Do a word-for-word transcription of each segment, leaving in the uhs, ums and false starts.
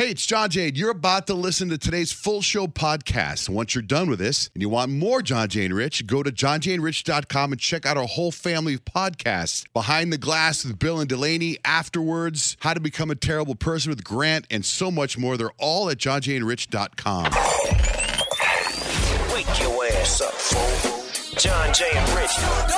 Hey, it's John Jay. You're about to listen to today's full show podcast. Once you're done with this and you want more John Jay and Rich, go to john jay and rich dot com and check out our whole family of podcasts. Behind the Glass with Bill and Delaney, Afterwards, How to Become a Terrible Person with Grant, and so much more. They're all at john jay and rich dot com. Wake your ass up, fool. John Jay and Rich.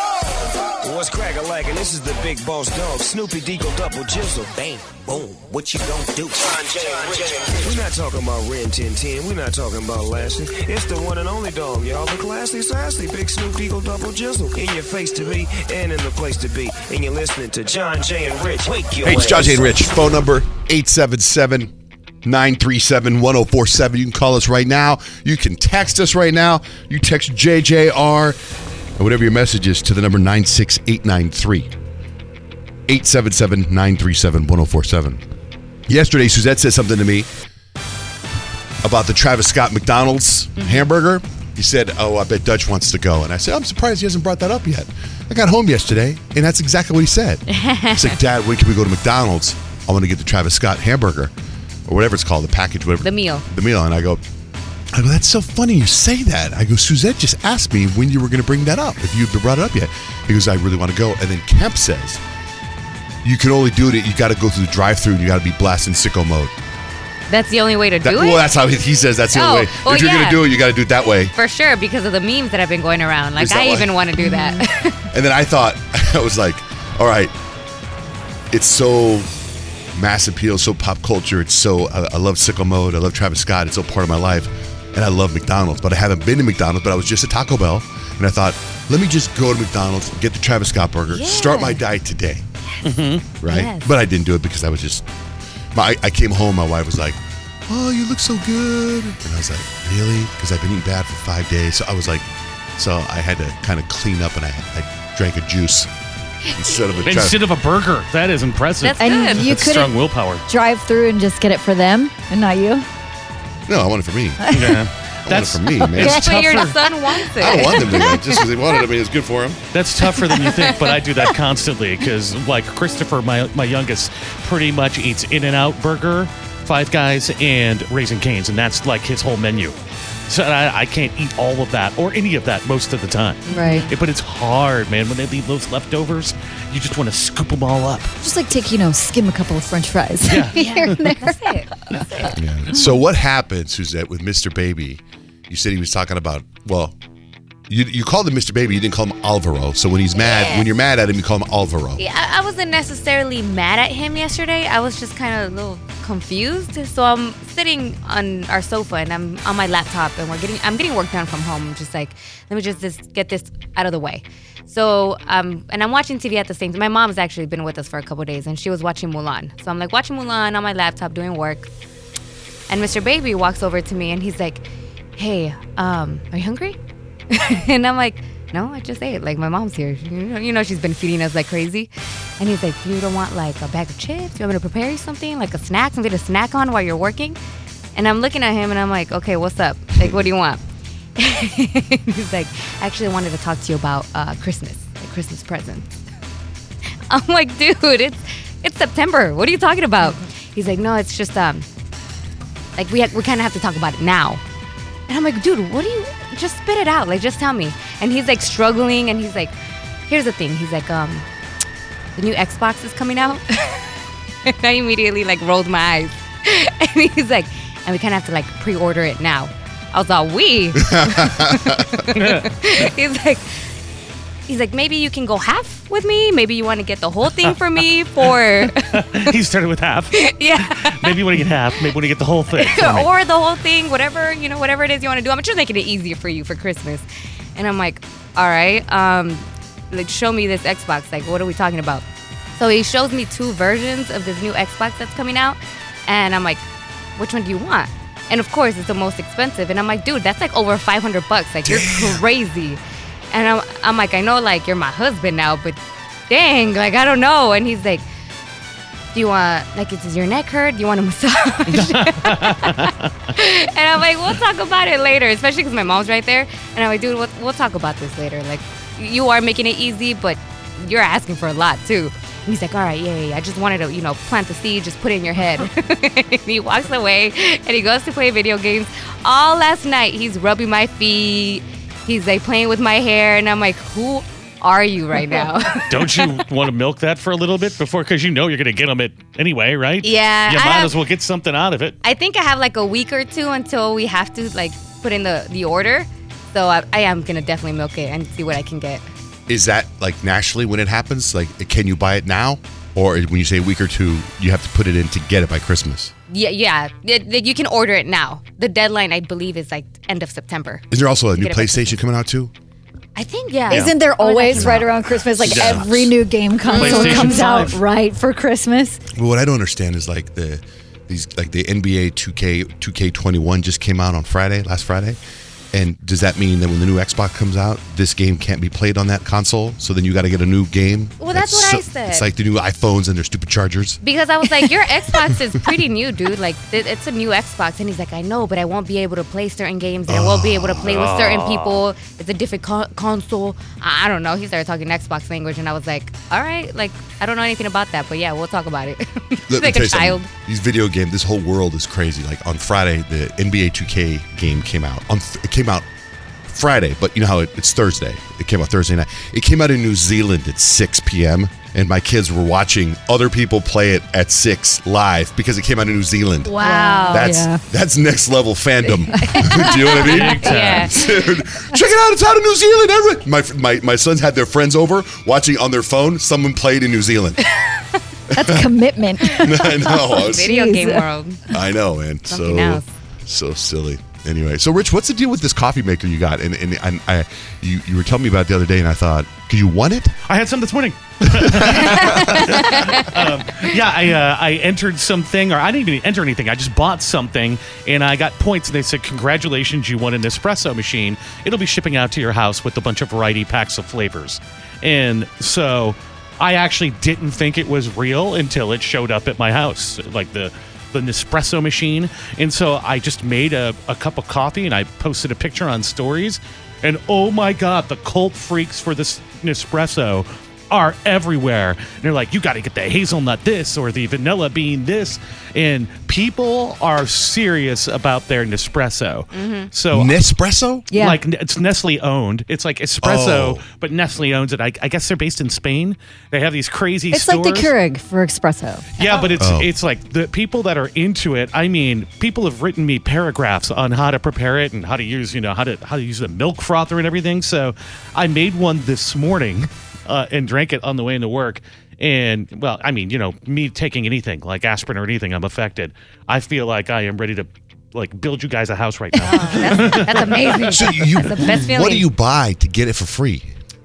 What's crack-a-lack? And this is the big boss dog, Snoopy Deagle Double Jizzle. Bang, boom, what you gonna do? John Jay and Rich. We're not talking about Ren ten ten. We're not talking about Lashley. It's the one and only dog, y'all. The classy, sassy, big Snoop Deagle Double Jizzle. In your face to be and in the place to be. And you're listening to John Jay and Rich. Wake your Hey, it's John ass Jay and up. Rich. Phone number eight seven seven, nine three seven, one oh four seven. You can call us right now. You can text us right now. You text J J R or whatever your message is to the number nine six eight nine three. eight seven seven, nine three seven, one oh four seven. Yesterday, Suzette said something to me about the Travis Scott McDonald's mm-hmm. hamburger. He said, oh, I bet Dutch wants to go. And I said, I'm surprised he hasn't brought that up yet. I got home yesterday, and that's exactly what he said. He's like, Dad, when can we go to McDonald's? I want to get the Travis Scott hamburger, or whatever it's called, the package, whatever. The meal. The meal. And I go, I go, that's so funny you say that. I go, Suzette just asked me when you were going to bring that up, if you brought it up yet. He goes, I really want to go. And then Kemp says, you can only do it, you got to go through the drive-thru, and you got to be blasting sicko mode. That's the only way to That, do it? well, that's how he, he says that's the Oh, only way. well, if you're yeah. going to do it, you got to do it that way. For sure, because of the memes that have been going around. Like, Is that I why? even want to do that. And then I thought, I was like, all right, it's so mass appeal, so pop culture. It's so, I, I love sicko mode. I love Travis Scott. It's so part of my life. And I love McDonald's, but I haven't been to McDonald's, but I was just at Taco Bell. And I thought, let me just go to McDonald's, get the Travis Scott burger, Yeah. start my diet today. Mm-hmm. Right? Yes. But I didn't do it because I was just, my, I came home, my wife was like, oh, you look so good. And I was like, really? Because I've been eating bad for five days. So I was like, so I had to kind of clean up, and I, I drank a juice instead of a Travis. Instead of a burger. That is impressive. That's And good. you That's couldn't strong willpower. drive through and just get it for them and not you? No, I want it for me. I Yeah. want That's it for me, man. It's But your tougher. son wants it. I don't want them to do it just because they wanted it. I mean, it's good for them. That's tougher than you think, but I do that constantly because, like, Christopher, my my youngest, pretty much eats In-N-Out Burger, Five Guys, and Raising Cane's, and that's like his whole menu. So I, I can't eat all of that or any of that most of the time. Right. It- but it's hard, man. When they leave those leftovers, you just want to scoop them all up. Just like take, you know, skim a couple of French fries. Yeah. Here and there. That's it. That's it. Yeah. So what happened, Suzette, with Mister Baby? You said he was talking about, well, you you called him Mister Baby. You didn't call him Alvaro. So when he's mad, Yeah. when you're mad at him, you call him Alvaro. Yeah, I, I wasn't necessarily mad at him yesterday. I was just kind of a little confused. So I'm sitting on our sofa and I'm on my laptop and we're getting I'm getting work done from home. I'm just like, let me just, just get this out of the way. So um and I'm watching T V at the same time. My mom's actually been with us for a couple of days and she was watching Mulan. So I'm like watching Mulan on my laptop doing work. And Mister Baby walks over to me and he's like, hey, um, are you hungry? And I'm like, no, I just ate. Like, my mom's here. You know, you know, she's been feeding us like crazy. And he's like, you don't want like a bag of chips? You want me to prepare you something? Like a snack? Something to snack on while you're working? And I'm looking at him and I'm like, okay, what's up? Like, what do you want? He's like, I actually wanted to talk to you about uh, Christmas, like Christmas presents. I'm like, dude, it's it's September. What are you talking about? He's like, no, it's just um, like we ha- we kind of have to talk about it now. And I'm like, dude, what do you? Just spit it out. Like, just tell me. And he's like struggling, and he's like, here's the thing. He's like, um, the new Xbox is coming out. And I immediately like rolled my eyes, and he's like, and we kind of have to like pre-order it now. I was like, we. He's like, he's like, maybe you can go half with me. Maybe you want to get the whole thing for me for. He started with half. Yeah. Maybe you want to get half. Maybe you want to get the whole thing. for me. Or the whole thing, whatever, you know, whatever it is you want to do. I'm just making it easier for you for Christmas. And I'm like, all right, um, like show me this Xbox. Like, what are we talking about? So he shows me two versions of this new Xbox that's coming out. And I'm like, which one do you want? And of course, it's the most expensive. And I'm like, dude, that's like over five hundred bucks. Like, you're crazy. And I'm, I'm like, I know, like, you're my husband now, but dang, like, I don't know. And he's like, do you want, like, does your neck hurt? Do you want a massage? And I'm like, we'll talk about it later, especially because my mom's right there. And I'm like, dude, we'll, we'll talk about this later. Like, you are making it easy, but you're asking for a lot, too. And he's like, all right, yeah, yeah, yeah. I just wanted to, you know, plant the seed, just put it in your head. And he walks away and he goes to play video games. All last night, he's rubbing my feet. He's like playing with my hair. And I'm like, who are you right now? Don't you want to milk that for a little bit before? Because you know you're going to get them it anyway, right? Yeah, You I might have- as well get something out of it. I think I have like a week or two until we have to like put in the, the order. So I, I am going to definitely milk it and see what I can get. Is that like nationally when it happens? Like, can you buy it now? Or when you say a week or two, you have to put it in to get it by Christmas? Yeah, yeah. It- it- you can order it now. The deadline, I believe, is like end of September. Is there also a new get it by PlayStation coming out too? I think, yeah. Isn't there Oh, that always came right out. around Christmas? Like Yeah. every new game console PlayStation comes out five. right for Christmas. Well, what I don't understand is like the these like the N B A two K two K twenty-one just came out on Friday, last Friday. And does that mean that when the new Xbox comes out, this game can't be played on that console? So then you got to get a new game? Well, that's what so- I said. It's like the new iPhones and their stupid chargers. Because I was like, your Xbox is pretty new, dude. Like, th- it's a new Xbox. And he's like, I know, but I won't be able to play certain games. And I won't be able to play with certain people. It's a different co- console. I-, I don't know. He started talking Xbox language. And I was like, all right. Like, I don't know anything about that. But yeah, we'll talk about it. He's Let me like tell a you something. child. These video games, this whole world is crazy. Like on Friday, the N B A two K game came out. On th- it came out Friday, but you know how it, it's Thursday. It came out Thursday night. It came out in New Zealand at six p.m. and my kids were watching other people play it at six live because it came out in New Zealand. Wow. That's Yeah. that's next level fandom. Do you know what I mean? Big time. Yeah. Dude, check it out! It's out in New Zealand. Everyone. My my my sons had their friends over watching on their phone. Someone played in New Zealand. That's commitment. I know. I, was- Video Jeez. game world. I know, man. Something so else. so silly. Anyway, so Rich, what's the deal with this coffee maker you got? And and, and I, you you were telling me about it the other day, and I thought, could you want it? I had some this morning. um, yeah, I uh, I entered something, or I didn't even enter anything. I just bought something, and I got points, and they said, congratulations, you won an espresso machine. It'll be shipping out to your house with a bunch of variety packs of flavors. And so I actually didn't think it was real until it showed up at my house, like the the Nespresso machine. And so I just made a, a cup of coffee, and I posted a picture on stories. And oh my God, the cult freaks for this Nespresso are everywhere. And they're like, you got to get the hazelnut this or the vanilla bean this. And people are serious about their Nespresso. So Nespresso? Yeah. like it's Nestle owned. It's like espresso, Oh. but Nestle owns it. I, I guess they're based in Spain. They have these crazy It's stores. like the Keurig for espresso. Yeah, but it's Oh. it's like the people that are into it. I mean, people have written me paragraphs on how to prepare it and how to use, you know, how to how to use the milk frother and everything. So I made one this morning uh, and drank it on the way into work. And well, I mean, you know, me taking anything like aspirin or anything, I'm affected. I feel like I am ready to like build you guys a house right now. That's, that's amazing. So you, That's the best feeling. what do you buy to get it for free?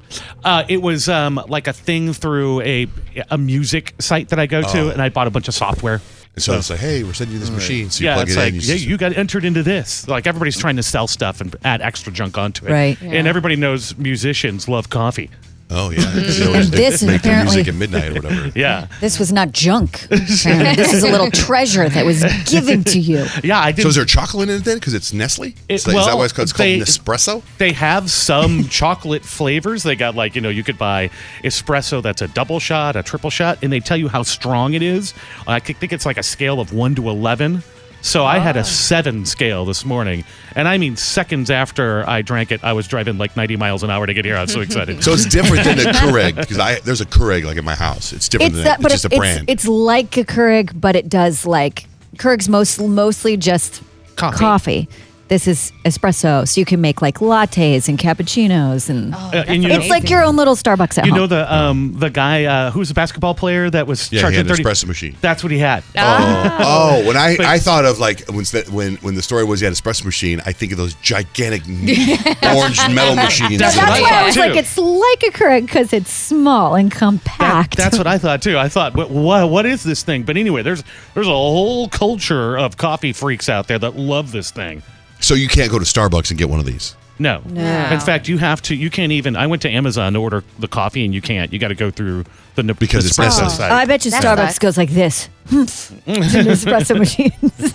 Uh, it was um, like a thing through a a music site that I go to, Oh. and I bought a bunch of software. And so it's like, hey, we're sending you this machine. So you Yeah, plug it's it like, in. yeah, just- you got entered into this. Like everybody's trying to sell stuff and add extra junk onto it. Right. And Yeah. everybody knows musicians love coffee. oh, yeah. They And always- they this make their apparently- music at midnight or whatever. Yeah. This was not junk. Apparently. This is a little treasure that was given to you. Yeah, I So did. is there chocolate in it then? Because it's Nestle? It's like- is that well, why it's called, it's called they- Nespresso? They have some chocolate flavors. They got like, you know, you could buy espresso that's a double shot, a triple shot, and they tell you how strong it is. I think it's like a scale of one to eleven. So I had a seven scale this morning. And I mean, seconds after I drank it, I was driving like ninety miles an hour to get here. I was so excited. So it's different than a Keurig because I there's a Keurig like in my house. It's different It's than that, that. but It's just it's, a brand. it's like a Keurig, but it does like Keurig's most mostly just Coffee. coffee. This is espresso, so you can make like lattes and cappuccinos, and Oh, Uh, that's and you know- it's like your own little Starbucks at You home. know the um the guy uh, who's a basketball player that was yeah, he charging had an thirty. espresso machine. That's what he had. Oh, oh, when I, But- I thought of like when when when the story was he had an espresso machine, I think of those gigantic orange metal machines. That's That's what I why I thought, was too. like, it's like a Keurig because it's small and That- compact. that's what I thought too. I thought, what, what what is this thing? But anyway, there's there's a whole culture of coffee freaks out there that love this thing. So you can't go to Starbucks and get one of these. No. No. In fact, you have to. You can't even. I went to Amazon to order the coffee, and you can't. You got to go through the Ne- Because it's Nespresso Nespresso. site. I bet you That Starbucks sucks. goes like this. It's an espresso machine.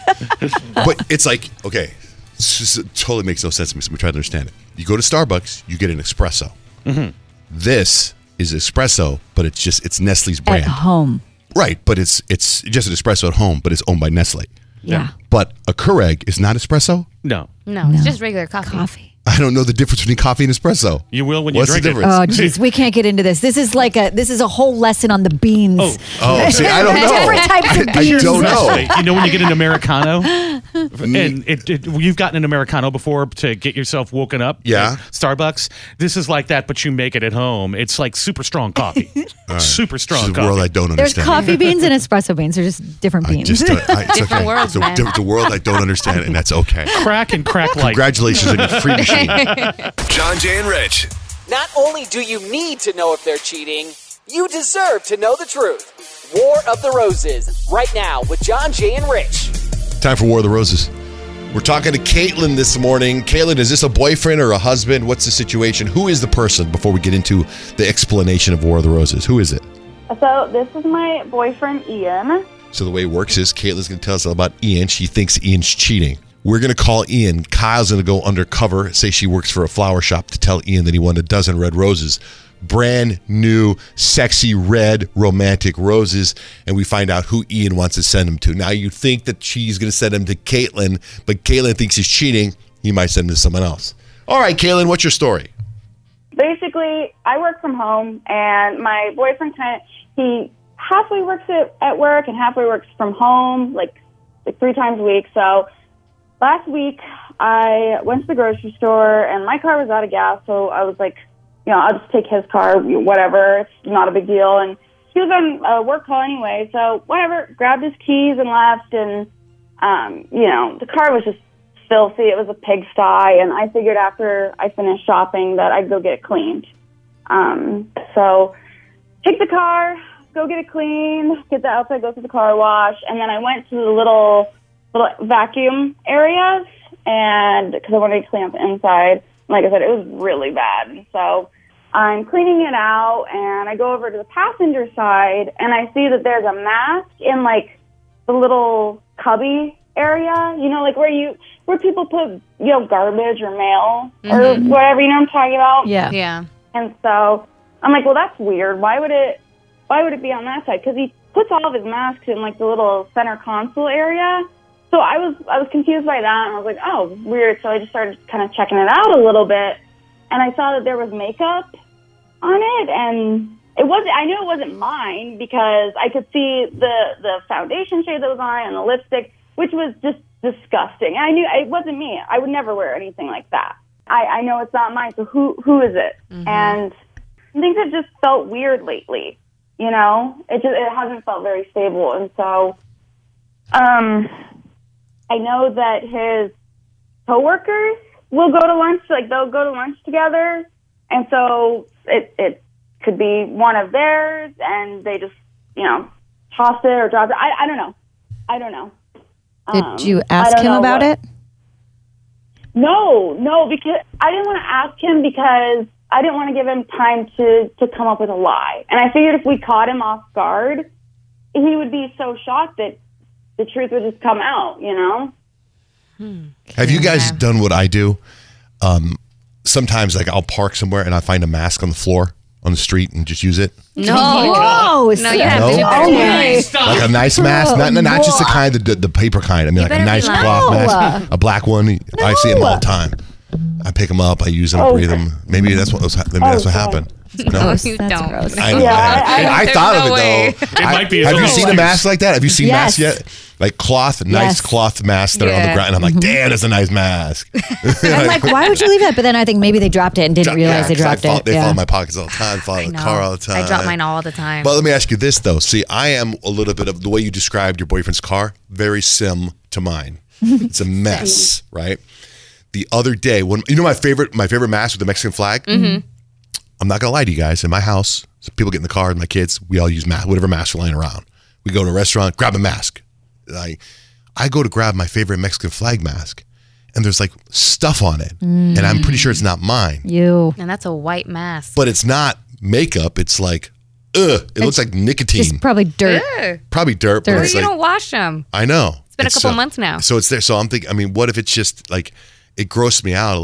But it's like, okay, it's just- it totally makes no sense to me. So we try to understand it. You go to Starbucks, you get an espresso. Mm-hmm. This is espresso, but it's just it's Nestle's At brand. home. Right, but it's it's just an espresso at home, but it's owned by Nestle. Yeah. But a Keurig is not espresso? No. No, it's just regular coffee. Coffee. I don't know the difference between coffee and espresso. You will when What's you the drink it. difference? Oh, geez, we can't get into this. This is like a this is a whole lesson on the beans. Oh. Oh, see, I don't know. Different types of I beans. don't know. You know when you get an Americano, and it, it, you've gotten an Americano before to get yourself woken up. Yeah. at Starbucks. This is like that, but you make it at home. It's like super strong coffee. Super strong This is a coffee. world I don't There's understand. coffee beans and espresso beans. They're just different I beans. just don't, I, it's Different okay. worlds, it's, a, man. it's a world I don't understand, and that's okay. Crack and crack light. Congratulations on your free machine. John, Jay, and Rich. Not only do you need to know if they're cheating, you deserve to know the truth. War of the Roses, right now with John, Jay, and Rich. Time for War of the Roses. We're talking to Caitlin this morning. Caitlin, is this a boyfriend or a husband? What's the situation? Who is the person before we get into the explanation of War of the Roses? Who is it? So this is my boyfriend, Ian. So the way it works is Caitlin's going to tell us all about Ian. She thinks Ian's cheating. We're going to call Ian. Kyle's going to go undercover, say she works for a flower shop, to tell Ian that he won a dozen red roses. Brand new, sexy, red, romantic roses. And we find out who Ian wants to send them to. Now, you think that she's going to send them to Caitlin, but Caitlin thinks he's cheating. He might send them to someone else. All right, Caitlin, what's your story? Basically, I work from home, and my boyfriend kind of, he halfway works at, at work and halfway works from home, like, like three times a week. So last week, I went to the grocery store, and my car was out of gas, so I was like, you know, I'll just take his car, whatever. It's not a big deal. And he was on a work call anyway, so whatever. Grabbed his keys and left, and, um, you know, the car was just filthy. It was a pigsty, and I figured after I finished shopping that I'd go get it cleaned. Um, so take the car, go get it cleaned, get the outside, go through the car wash, and then I went to the little little vacuum areas, and because I wanted to clean up the inside. Like I said, it was really bad. And so I'm cleaning it out, and I go over to the passenger side, and I see that there's a mask in, like, the little cubby area, you know, like where you where people put, you know, garbage or mail or whatever, you know what I'm talking about? Yeah. Yeah. And so I'm like, well, that's weird. Why would it why would it be on that side? Because he puts all of his masks in, like, the little center console area. So I was I was confused by that, and I was like, oh, weird. So I just started kind of checking it out a little bit, and I saw that there was makeup on it, and it wasn't. I knew it wasn't mine because I could see the the foundation shade that was on it and the lipstick, which was just disgusting. I knew it wasn't me. I would never wear anything like that. I, I know it's not mine. So who who is it? Mm-hmm. And things have just felt weird lately. You know, it just it hasn't felt very stable, and so um. I know that his coworkers will go to lunch, like they'll go to lunch together, and so it it could be one of theirs, and they just, you know, toss it or drop it. I I don't know. I don't know. Did Um, you I ask don't him know about what- it? No, no, because I didn't want to ask him because I didn't want to give him time to to come up with a lie, and I figured if we caught him off guard, he would be so shocked that the truth would just come out, you know? Have you guys Yeah. done what I do? Um, sometimes, like, I'll park somewhere and I find a mask on the floor on the street and just use it. No. Gross. No, you have No? to. You better Oh do my. it. Like a nice mask, not, not just the kind, the, the paper kind. I mean, like a better be nice lying. cloth No. mask, a black one. I see them all the time. I pick them up, I use them, Oh. breathe them. Maybe that's what was, maybe Oh, that's what God. happened. No, No, you That's don't. gross. I, know. Yeah, I, I- I there's thought no of it way. though. It I- might be a have you little seen a like- mask like that? Have you seen Yes. masks yet? Like cloth, nice Yes. cloth masks that are on the Yeah. ground. And I'm like, damn, that's a nice mask. I'm like, why would you leave that? But then I think maybe they dropped it and didn't realize Yeah, they 'cause I dropped fall, it. They yeah. fall in my pockets all the time. Fall I in the know. car all the time. I drop mine all the time. But let me ask you this though. See, I am a little bit of the way you described your boyfriend's car, very sim to mine. It's a mess, right? The other day, when you know my favorite, my favorite mask with the Mexican flag. Mm-hmm. I'm not gonna lie to you guys. In my house, so people get in the car with my kids. We all use mask, whatever masks are lying around. We go to a restaurant, grab a mask. I, I go to grab my favorite Mexican flag mask, and there's like stuff on it, and I'm pretty sure it's not mine. You. and that's a white mask. But it's not makeup. It's like, ugh. It looks like nicotine. Just probably dirt. Ugh. Probably dirt. But Dirt. Or it's you like, don't wash them. I know. It's been a couple so- months now. So it's there. So I'm thinking, I mean, what if it's just like, it grossed me out a little bit.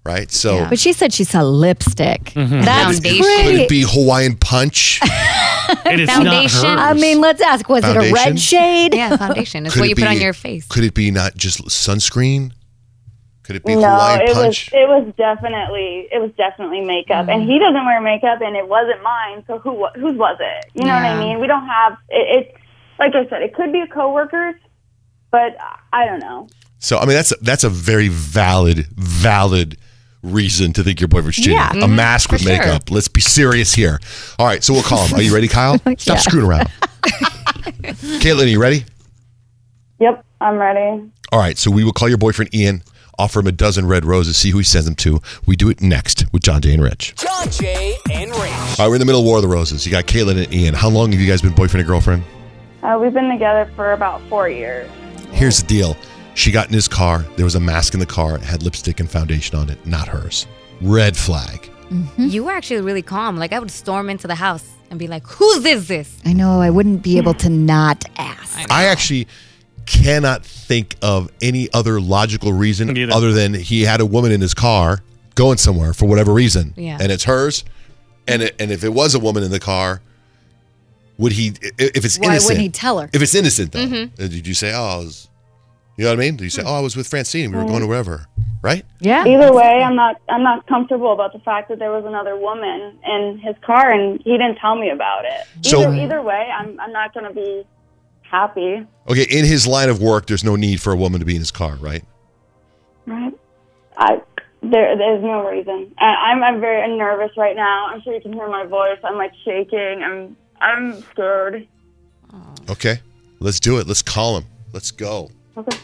right? So But she said she saw lipstick. Mm-hmm. That's Foundation. could pretty. it be Hawaiian Punch? And it's Foundation. not I hers. mean, let's ask. Was it a Foundation? red shade? Yeah, foundation. It's Could what it you put be- on your face. Could it be not just sunscreen? Could it be No, Hawaiian it was Punch? it was definitely it was definitely makeup, and he doesn't wear makeup, and it wasn't mine. So who wa- whose was it? You know what Yeah. I mean? We don't have it, it. Like I said, it could be a coworker's, but I don't know. So I mean, that's that's a very valid, valid reason to think your boyfriend's cheating. Yeah. A mask with for sure. makeup. Let's be serious here. All right, so we'll call him. Are you ready, Kyle? Stop Yeah. screwing around. Caitlin, are you ready? Yep, I'm ready. All right, so we will call your boyfriend Ian, offer him a dozen red roses, see who he sends them to. We do it next with John Jay and Rich. John Jay and Rich. All right, we're in the middle of War of the Roses. You got Caitlin and Ian. How long have you guys been boyfriend and girlfriend? Uh, we've been together for about four years. Here's the deal. She got in his car. There was a mask in the car. It had lipstick and foundation on it. Not hers. Red flag. You were actually really calm. Like I would storm into the house and be like, "Whose is this?" I know. I wouldn't be able to not ask. I actually cannot think of any other logical reason Me neither. other than he had a woman in his car going somewhere for whatever reason. Yeah. And it's hers. And it, and if it was a woman in the car, would he, i- if it's Why innocent. wouldn't he tell her? If it's innocent, though. Mm-hmm. uh, Did you say, oh, I was, you know what I mean? Did you say, oh, I was with Francine. We were going to wherever, right? Yeah. Either way, I'm not I'm not comfortable about the fact that there was another woman in his car, and he didn't tell me about it. So- Either, either way, I'm I'm not going to be happy. Okay, in his line of work, there's no need for a woman to be in his car, right? Right? I there there's no reason. I, I'm I'm very nervous right now. I'm sure you can hear my voice. I'm like shaking. I'm I'm scared. Okay, let's do it. Let's call him. Let's go. Okay.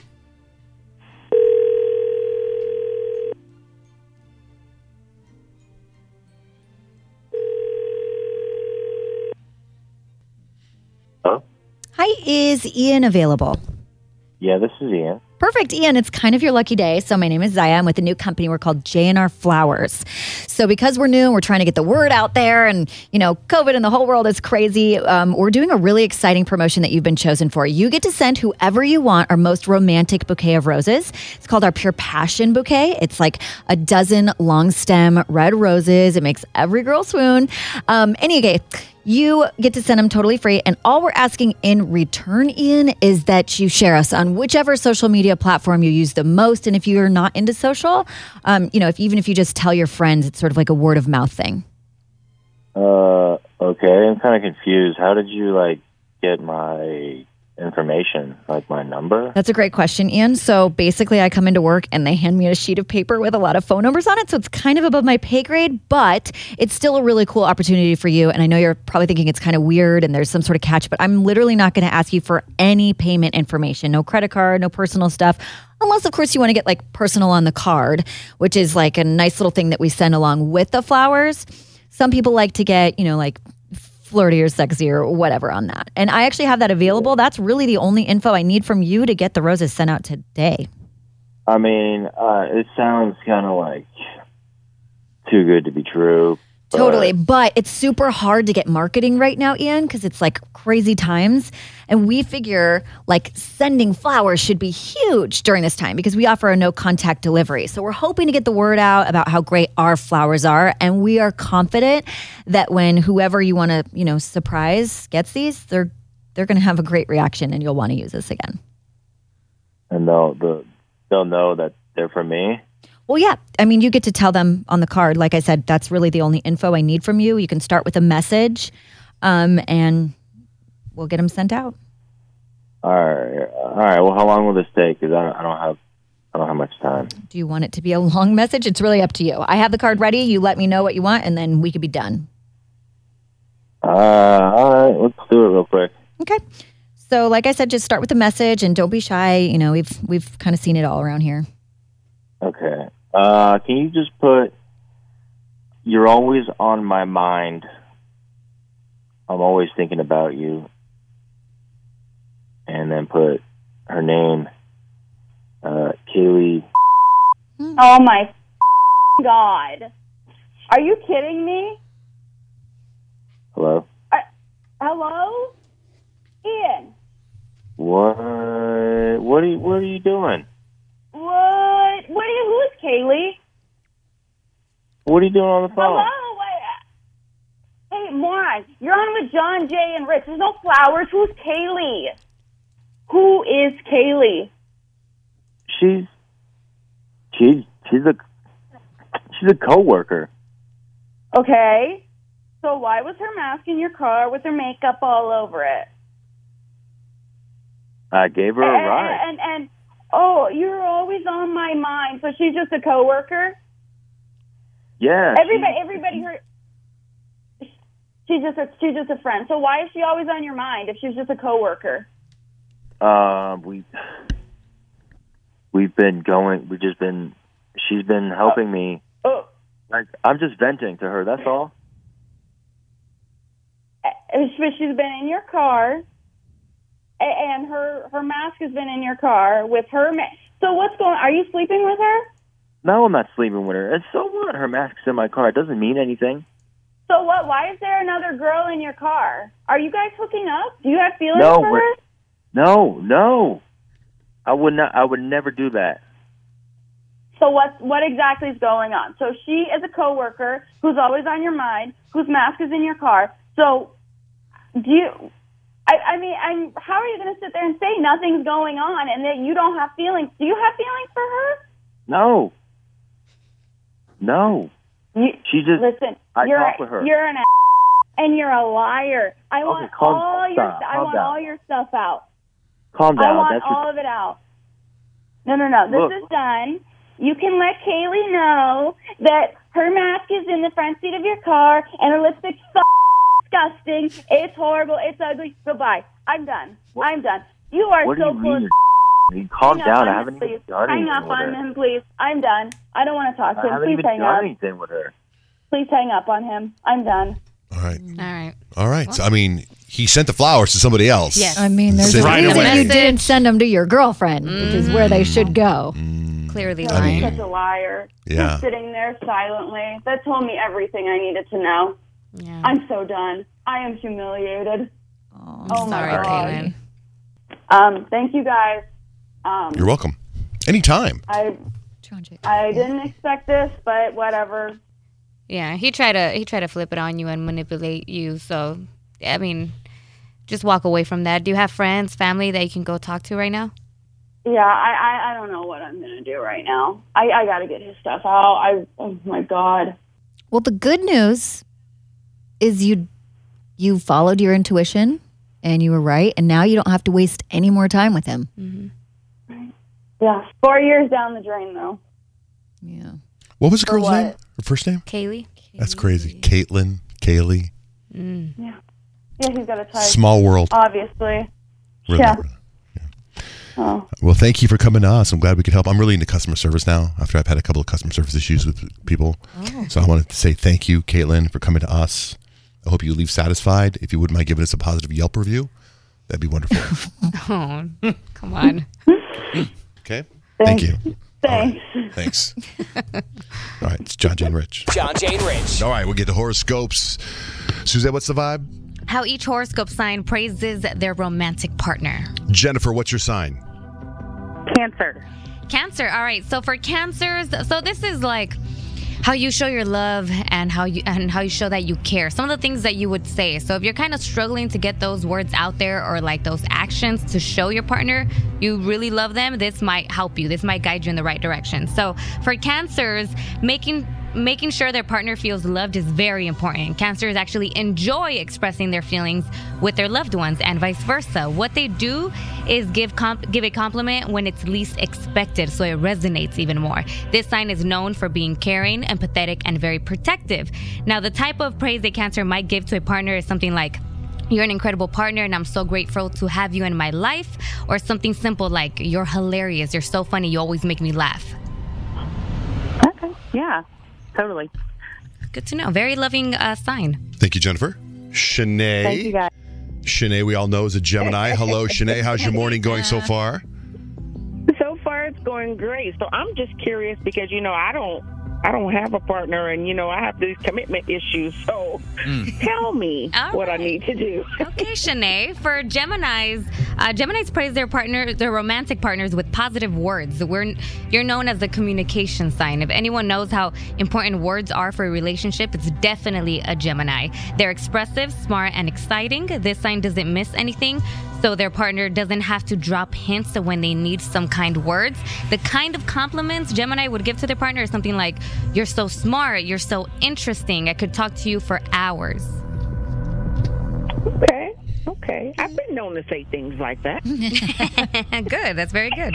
Hi, is Ian available? Yeah, this is Ian. Perfect, Ian. It's kind of your lucky day. So my name is Zaya. I'm with a new company. We're called J and R Flowers. So because we're new, we're trying to get the word out there, and you know, COVID and the whole world is crazy. Um, we're doing a really exciting promotion that you've been chosen for. You get to send whoever you want our most romantic bouquet of roses. It's called our Pure Passion Bouquet. It's like a dozen long stem red roses. It makes every girl swoon. Um, anyway. You get to send them totally free. And all we're asking in return, Ian, is that you share us on whichever social media platform you use the most. And if you're not into social, um, you know, if even if you just tell your friends, it's sort of like a word of mouth thing. Uh, okay, I'm kind of confused. How did you, like, get my information, like my number? That's a great question, Ian. So basically, I come into work and they hand me a sheet of paper with a lot of phone numbers on it. So it's kind of above my pay grade, but it's still a really cool opportunity for you. And I know you're probably thinking it's kind of weird and there's some sort of catch, but I'm literally not going to ask you for any payment information, no credit card, no personal stuff. Unless, of course, you want to get like personal on the card, which is like a nice little thing that we send along with the flowers. Some people like to get, you know, like flirty or sexy or whatever on that. And I actually have that available. That's really the only info I need from you to get the roses sent out today. I mean, uh, it sounds kind of like too good to be true. but- Totally. But it's super hard to get marketing right now, Ian, because it's like crazy times. And we figure like sending flowers should be huge during this time because we offer a no contact delivery. So we're hoping to get the word out about how great our flowers are. And we are confident that when whoever you want to, you know, surprise gets these, they're they're going to have a great reaction and you'll want to use this again. And they'll, the, they'll know that they're from me. Well, yeah. I mean, you get to tell them on the card. Like I said, that's really the only info I need from you. You can start with a message um, and we'll get them sent out. All right. All right. Well, how long will this take? Because I don't, I don't have, I don't have much time. Do you want it to be a long message? It's really up to you. I have the card ready. You let me know what you want, and then we could be done. Uh, all right. Let's do it real quick. Okay. So, like I said, just start with the message and don't be shy. You know, we've we've kind of seen it all around here. Okay. Uh, can you just put, you're always on my mind. I'm always thinking about you. And then put her name, uh, Kaylee. Oh my God! Are you kidding me? Hello? Uh, hello, Ian. What? What are you, what are you doing? What? What are you? Who is Kaylee? What are you doing on the phone? Hello? Wait. Hey, moron. You're on with John, Jay, and Rich. There's no flowers. Who's Kaylee? Who is Kaylee? She's she's she's a she's a coworker. Okay. So why was her mask in your car with her makeup all over it? I gave her a and, ride. And, and, and oh, you're always on my mind. So she's just a coworker? Yeah. Everybody, everybody heard. She's just a she's just a friend. So why is she always on your mind if she's just a coworker? Uh, we we've been going. We've just been. She's been helping me. Oh. Like, I'm just venting to her. That's all. She's been in your car, and her her mask has been in your car with her. Ma- so what's going? Are you sleeping with her? No, I'm not sleeping with her. And so what? Her mask's in my car. It doesn't mean anything. So what? Why is there another girl in your car? Are you guys hooking up? Do you have feelings No, for we're- her? No, no. I would not. I would never do that. So what what exactly is going on? So she is a coworker who's always on your mind, whose mask is in your car. So do you? I, I mean, I'm, how are you going to sit there and say nothing's going on and that you don't have feelings? Do you have feelings for her? No. No. You, She just. listen. I you're talk with her. You're an and you're a liar. I want calm- all your stop, I calm want down. all your stuff out. Calm I down. want That's all your, of it out. No, no, no. This Look. is done. You can let Kaylee know that her mask is in the front seat of your car and her lipstick's so disgusting. It's horrible. It's ugly. Goodbye. I'm done. I'm done. You are what do so you full mean? of You calm Hang down. up I on haven't him, even please. done Hang anything up with on her. him, please. I'm done. I don't want to talk to I him. haven't Please even hang done up. anything with her. Please hang up on him. I'm done. All right. All right. All right. So, I mean, he sent the flowers to somebody else. Yes. I mean, there's Send a right reason away. you didn't send them to your girlfriend, which is where they should go. Clearly You're lying. such a liar. Yeah. Just sitting there silently. That told me everything I needed to know. Yeah. I'm so done. I am humiliated. Oh, Oh, my Sorry, God. Kaylin. Um, thank you guys. Um, You're welcome. Anytime. I John Jay. I didn't expect this, but whatever. Yeah, he tried to he tried to flip it on you and manipulate you. So, I mean, just walk away from that. Do you have friends, family that you can go talk to right now? Yeah, I, I, I don't know what I'm gonna do right now. I, I gotta get his stuff out. I oh my God. Well, the good news is you you followed your intuition and you were right, and now you don't have to waste any more time with him. Mm-hmm. Yeah, four years down the drain though. Yeah. What was the For girl's what? name? Her first name? Kaylee? That's crazy. Caitlin, Kaylee. Mm. Yeah, yeah, he's got a type. Small world. Obviously. Really. Yeah. Oh. Well, thank you for coming to us. I'm glad we could help. I'm really into customer service now after I've had a couple of customer service issues with people. Oh. So I wanted to say thank you, Caitlin, for coming to us. I hope you leave satisfied. If you wouldn't mind giving us a positive Yelp review, that'd be wonderful. Oh, come on. Okay? Thank you. Thanks. All right. Thanks. All right. It's John, Jane, Rich. John, Jane, Rich. All right. We'll get to horoscopes. Suzette, what's the vibe? How each horoscope sign praises their romantic partner. Jennifer, what's your sign? Cancer. Cancer. All right. So for cancers, so this is like how you show your love and how you and how you show that you care. Some of the things that you would say. So if you're kind of struggling to get those words out there or like those actions to show your partner you really love them, this might help you. This might guide you in the right direction. So for cancers, making Making sure their partner feels loved is very important. Cancers actually enjoy expressing their feelings with their loved ones and vice versa. What they do is give comp- give a compliment when it's least expected, so it resonates even more. This sign is known for being caring, empathetic, and very protective. Now, the type of praise a Cancer might give to a partner is something like, "You're an incredible partner and I'm so grateful to have you in my life," or something simple like, "You're hilarious, you're so funny, you always make me laugh." Okay. Yeah. Totally. Good to know. Very loving uh, sign. Thank you, Jennifer. Shanae. Thank you, guys. Shanae, we all know, is a Gemini. Hello, Shanae. How's your morning going so far? So far, it's going great. So I'm just curious because, you know, I don't I don't have a partner, and, you know, I have these commitment issues, so Mm. tell me All what I right. need to do. Okay, Shanae. For Geminis, uh, Geminis praise their partner, their romantic partners with positive words. We're, you're known as the communication sign. If anyone knows how important words are for a relationship, it's definitely a Gemini. They're expressive, smart, and exciting. This sign doesn't miss anything, so their partner doesn't have to drop hints when they need some kind words. The kind of compliments Gemini would give to their partner is something like, "You're so smart, you're so interesting, I could talk to you for hours." Okay, okay. I've been known to say things like that. Good, that's very good.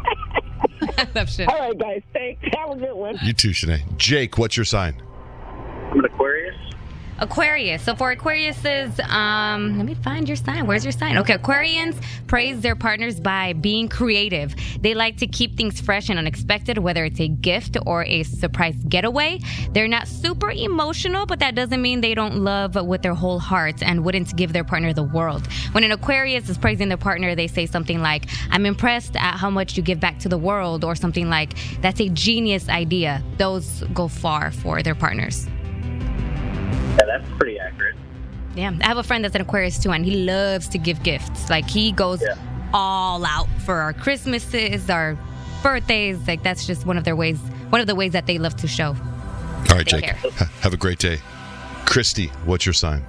I love shit. All right, guys, thanks. Have a good one. You too, Shanae. Jake, what's your sign? I'm an Aquarius. Aquarius. So for Aquariuses, um, let me find your sign. Where's your sign? Okay, Aquarians praise their partners by being creative. They like to keep things fresh and unexpected, whether it's a gift or a surprise getaway. They're not super emotional, but that doesn't mean they don't love with their whole heart and wouldn't give their partner the world. When an Aquarius is praising their partner, they say something like, "I'm impressed at how much you give back to the world," or something like, "That's a genius idea." Those go far for their partners. Yeah, that's pretty accurate. Yeah, I have a friend that's an Aquarius too, and he loves to give gifts. Like, he goes Yeah. all out for our Christmases, our birthdays. Like, that's just one of their ways, one of the ways that they love to show. All right, They Jake. care. Ha- Have a great day. Christy, what's your sign?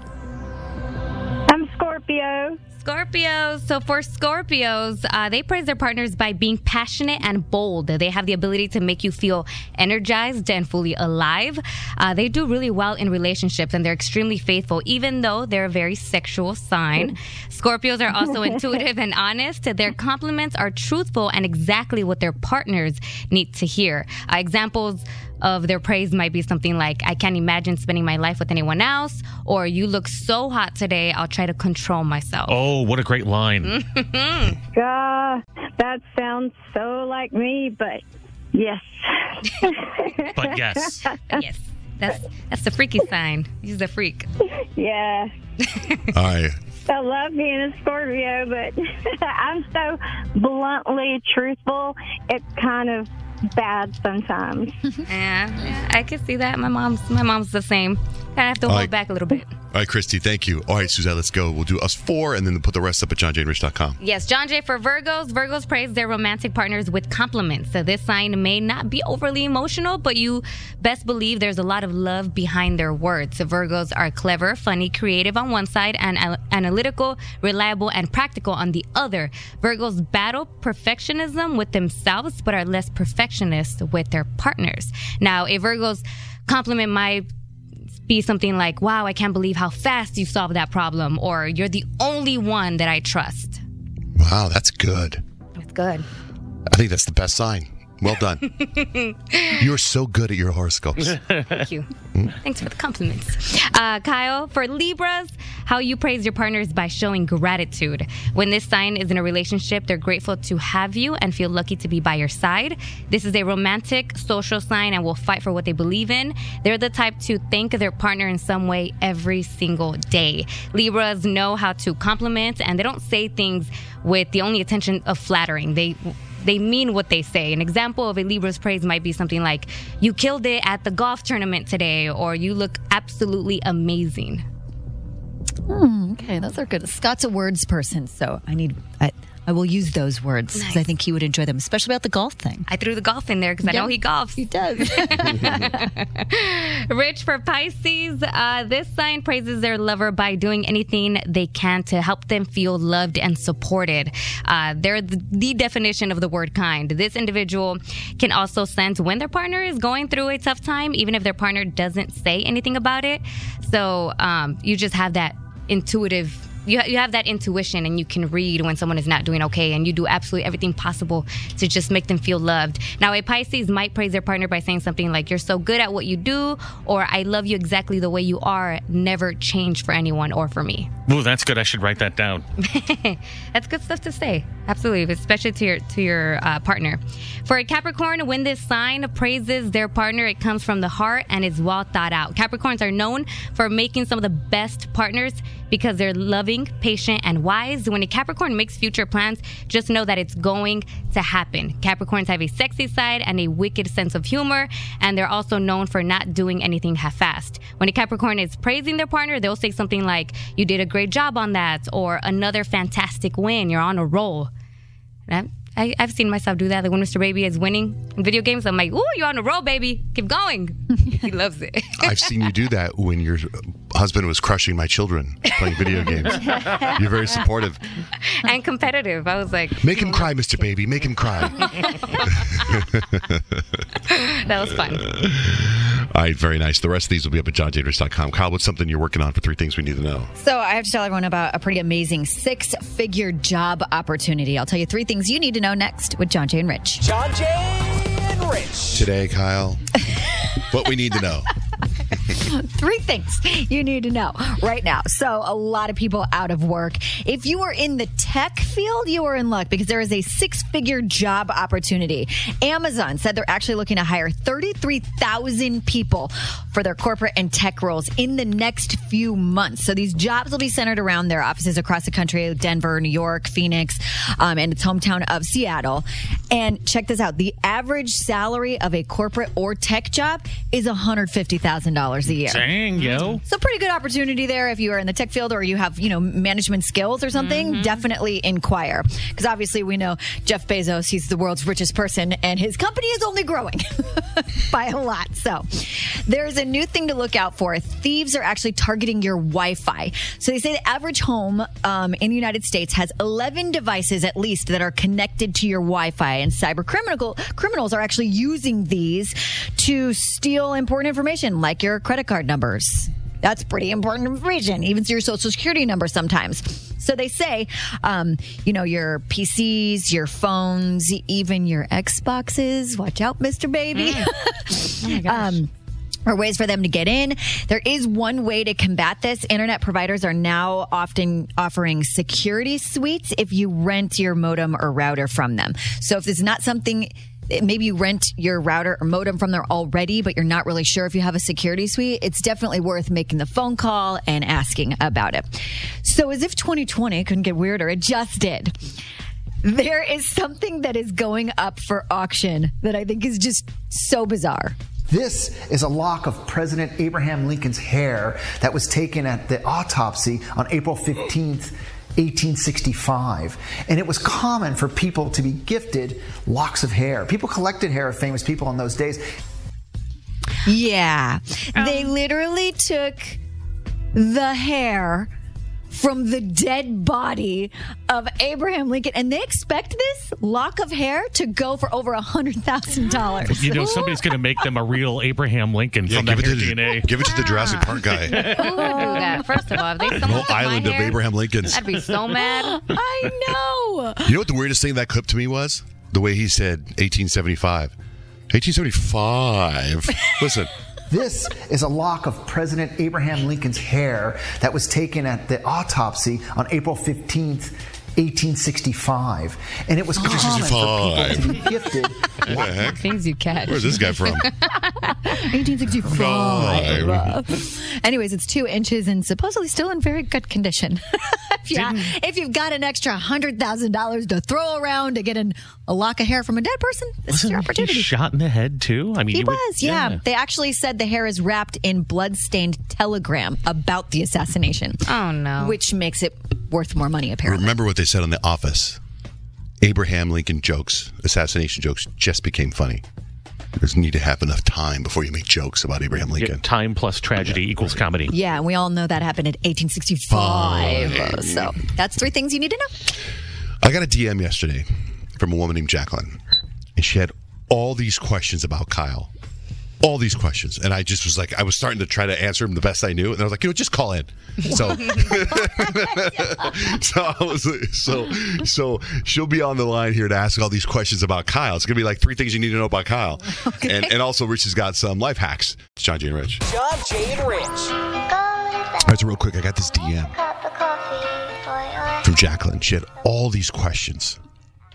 I'm Scorpio. Scorpios. So for Scorpios, uh, they praise their partners by being passionate and bold. They have the ability to make you feel energized and fully alive. Uh, they do really well in relationships, and they're extremely faithful, even though they're a very sexual sign. Scorpios are also intuitive and honest. Their compliments are truthful and exactly what their partners need to hear. Uh, examples of their praise might be something like, "I can't imagine spending my life with anyone else," or "You look so hot today, I'll try to control myself." Oh, what a great line. God, that sounds so like me, but yes. But yes. Yes, that's that's the freaky sign. He's the freak. Yeah. All right. I love being a Scorpio, but I'm so bluntly truthful. It's kind of bad sometimes. Yeah, yeah, I can see that. My mom's my mom's the same. I have to All hold right. back a little bit. All right, Christy, thank you. All right, Suzette, let's go. We'll do us four, and then put the rest up at john jane rich dot com. Yes, John Jay for Virgos. Virgos praise their romantic partners with compliments. So this sign may not be overly emotional, but you best believe there's a lot of love behind their words. So Virgos are clever, funny, creative on one side, and al- analytical, reliable, and practical on the other. Virgos battle perfectionism with themselves, but are less perfectionist with their partners. Now, a Virgo's compliment might be something like, "Wow, I can't believe how fast you solved that problem," or "You're the only one that I trust." Wow, that's good. That's good. I think that's the best sign. Well done. You're so good at your horoscopes. Thank you. Thanks for the compliments. Uh, Kyle, for Libras, how you praise your partners by showing gratitude. When this sign is in a relationship, they're grateful to have you and feel lucky to be by your side. This is a romantic, social sign and will fight for what they believe in. They're the type to thank their partner in some way every single day. Libras know how to compliment, and they don't say things with the only intention of flattering. They They mean what they say. An example of a Libra's praise might be something like, "You killed it at the golf tournament today," or "You look absolutely amazing." Hmm, okay, those are good. Scott's a words person, so I need I, I will use those words because Nice. I think he would enjoy them, especially about the golf thing. I threw the golf in there because I Yeah. know he golfs. He does. Rich for Pisces, uh, this sign praises their lover by doing anything they can to help them feel loved and supported. Uh, they're the, the definition of the word kind. This individual can also sense when their partner is going through a tough time, even if their partner doesn't say anything about it. So um, you just have that intuitive You, ha- you have that intuition, and you can read when someone is not doing okay, and you do absolutely everything possible to just make them feel loved. Now, a Pisces might praise their partner by saying something like, "You're so good at what you do," or "I love you exactly the way you are, never change for anyone or for me." Ooh, that's good. I should write that down. That's good stuff to say. Absolutely, especially to your to your uh, partner. For a Capricorn, when this sign praises their partner, it comes from the heart and is well thought out. Capricorns are known for making some of the best partners because they're loving, patient, and wise. When a Capricorn makes future plans, just know that it's going to happen. Capricorns have a sexy side and a wicked sense of humor, and they're also known for not doing anything half-assed. When a Capricorn is praising their partner, they'll say something like, "You did a great job on that," or "Another fantastic win, you're on a roll." I, I, I've seen myself do that. Like when Mister Baby is winning in video games, I'm like, "Ooh, you're on a roll, baby. Keep going." He loves it. I've seen you do that when your husband was crushing my children playing video games. You're very supportive. And competitive. I was like... Make him cry, Mister Baby. Make him cry. That was fun. All right, very nice. The rest of these will be up at john jane rich dot com. Kyle, what's something you're working on for three things we need to know? So I have to tell everyone about a pretty amazing six-figure job opportunity. I'll tell you three things you need to know next with John Jay and Rich. John Jay and Rich. Today, Kyle, what we need to know. Three things you need to know right now. So a lot of people out of work. If you are in the tech field, you are in luck because there is a six-figure job opportunity. Amazon said they're actually looking to hire thirty-three thousand people for their corporate and tech roles in the next few months. So these jobs will be centered around their offices across the country, Denver, New York, Phoenix, um, and its hometown of Seattle. And check this out. The average salary of a corporate or tech job is one hundred fifty thousand dollars a year. Dang, yo. So pretty good opportunity there if you are in the tech field or you have, you know, management skills or something. Mm-hmm. Definitely inquire. Because obviously we know Jeff Bezos, he's the world's richest person and his company is only growing by a lot. So there's a new thing to look out for. Thieves are actually targeting your Wi-Fi. So they say the average home um, in the United States has eleven devices at least that are connected to your Wi-Fi. And cyber criminal criminals are actually using these to steal important information like your credit card numbers. That's pretty important information, even your social security number sometimes. So they say, um, you know, your P Cs, your phones, even your Xboxes. Watch out, Mister Baby. Mm. Oh my gosh. um, or ways for them to get in. There is one way to combat this. Internet providers are now often offering security suites if you rent your modem or router from them. So if it's not something... Maybe you rent your router or modem from there already, but you're not really sure if you have a security suite. It's definitely worth making the phone call and asking about it. So as if twenty twenty couldn't get weirder, it just did. There is something that is going up for auction that I think is just so bizarre. This is a lock of President Abraham Lincoln's hair that was taken at the autopsy on April fifteenth, eighteen sixty-five. And it was common for people to be gifted locks of hair. People collected hair of famous people in those days. Yeah. Um, they literally took the hair from the dead body of Abraham Lincoln, and they expect this lock of hair to go for over one hundred thousand dollars. You know, somebody's going to make them a real Abraham Lincoln Yeah, from give that it, hair to, D N A. give it to the Jurassic Park guy. Who would do that? First of all, if they The someone whole took my island of hair, Abraham Lincolns. I'd be so mad. I know. You know what the weirdest thing that clip to me was? The way he said eighteen seventy-five. eighteen seventy-five. Listen. This is a lock of President Abraham Lincoln's hair that was taken at the autopsy on April fifteenth, eighteen sixty-five. And it was common for people to be gifted. What the heck? Things you catch. Where's this guy from? eighteen sixty-five. Anyways, it's two inches and supposedly still in very good condition. if, you, if you've got an extra one hundred thousand dollars to throw around to get an, a lock of hair from a dead person, this is your Wasn't opportunity. he shot in the head, too? I mean, He you would- was, yeah. They actually said the hair is wrapped in blood-stained telegram about the assassination. Oh, no. Which makes it worth more money, apparently. Remember what they said on The Office. Abraham Lincoln jokes, assassination jokes, just became funny. There's need to have enough time before you make jokes about Abraham Lincoln. Yeah, time plus tragedy equals comedy. Yeah, and we all know that happened in eighteen sixty-five. Fine. So that's three things you need to know. I got a D M yesterday from a woman named Jacqueline, and she had all these questions about Kyle. All these questions. And I just was like, I was starting to try to answer them the best I knew. And I was like, you know, just call in. So, so, I was, so, so she'll be on the line here to ask all these questions about Kyle. It's going to be like three things you need to know about Kyle. Okay. And, and also, Rich has got some life hacks. It's John Jay and Rich. John Jay and Rich. All right, so real quick, I got this D M from Jacqueline. She had all these questions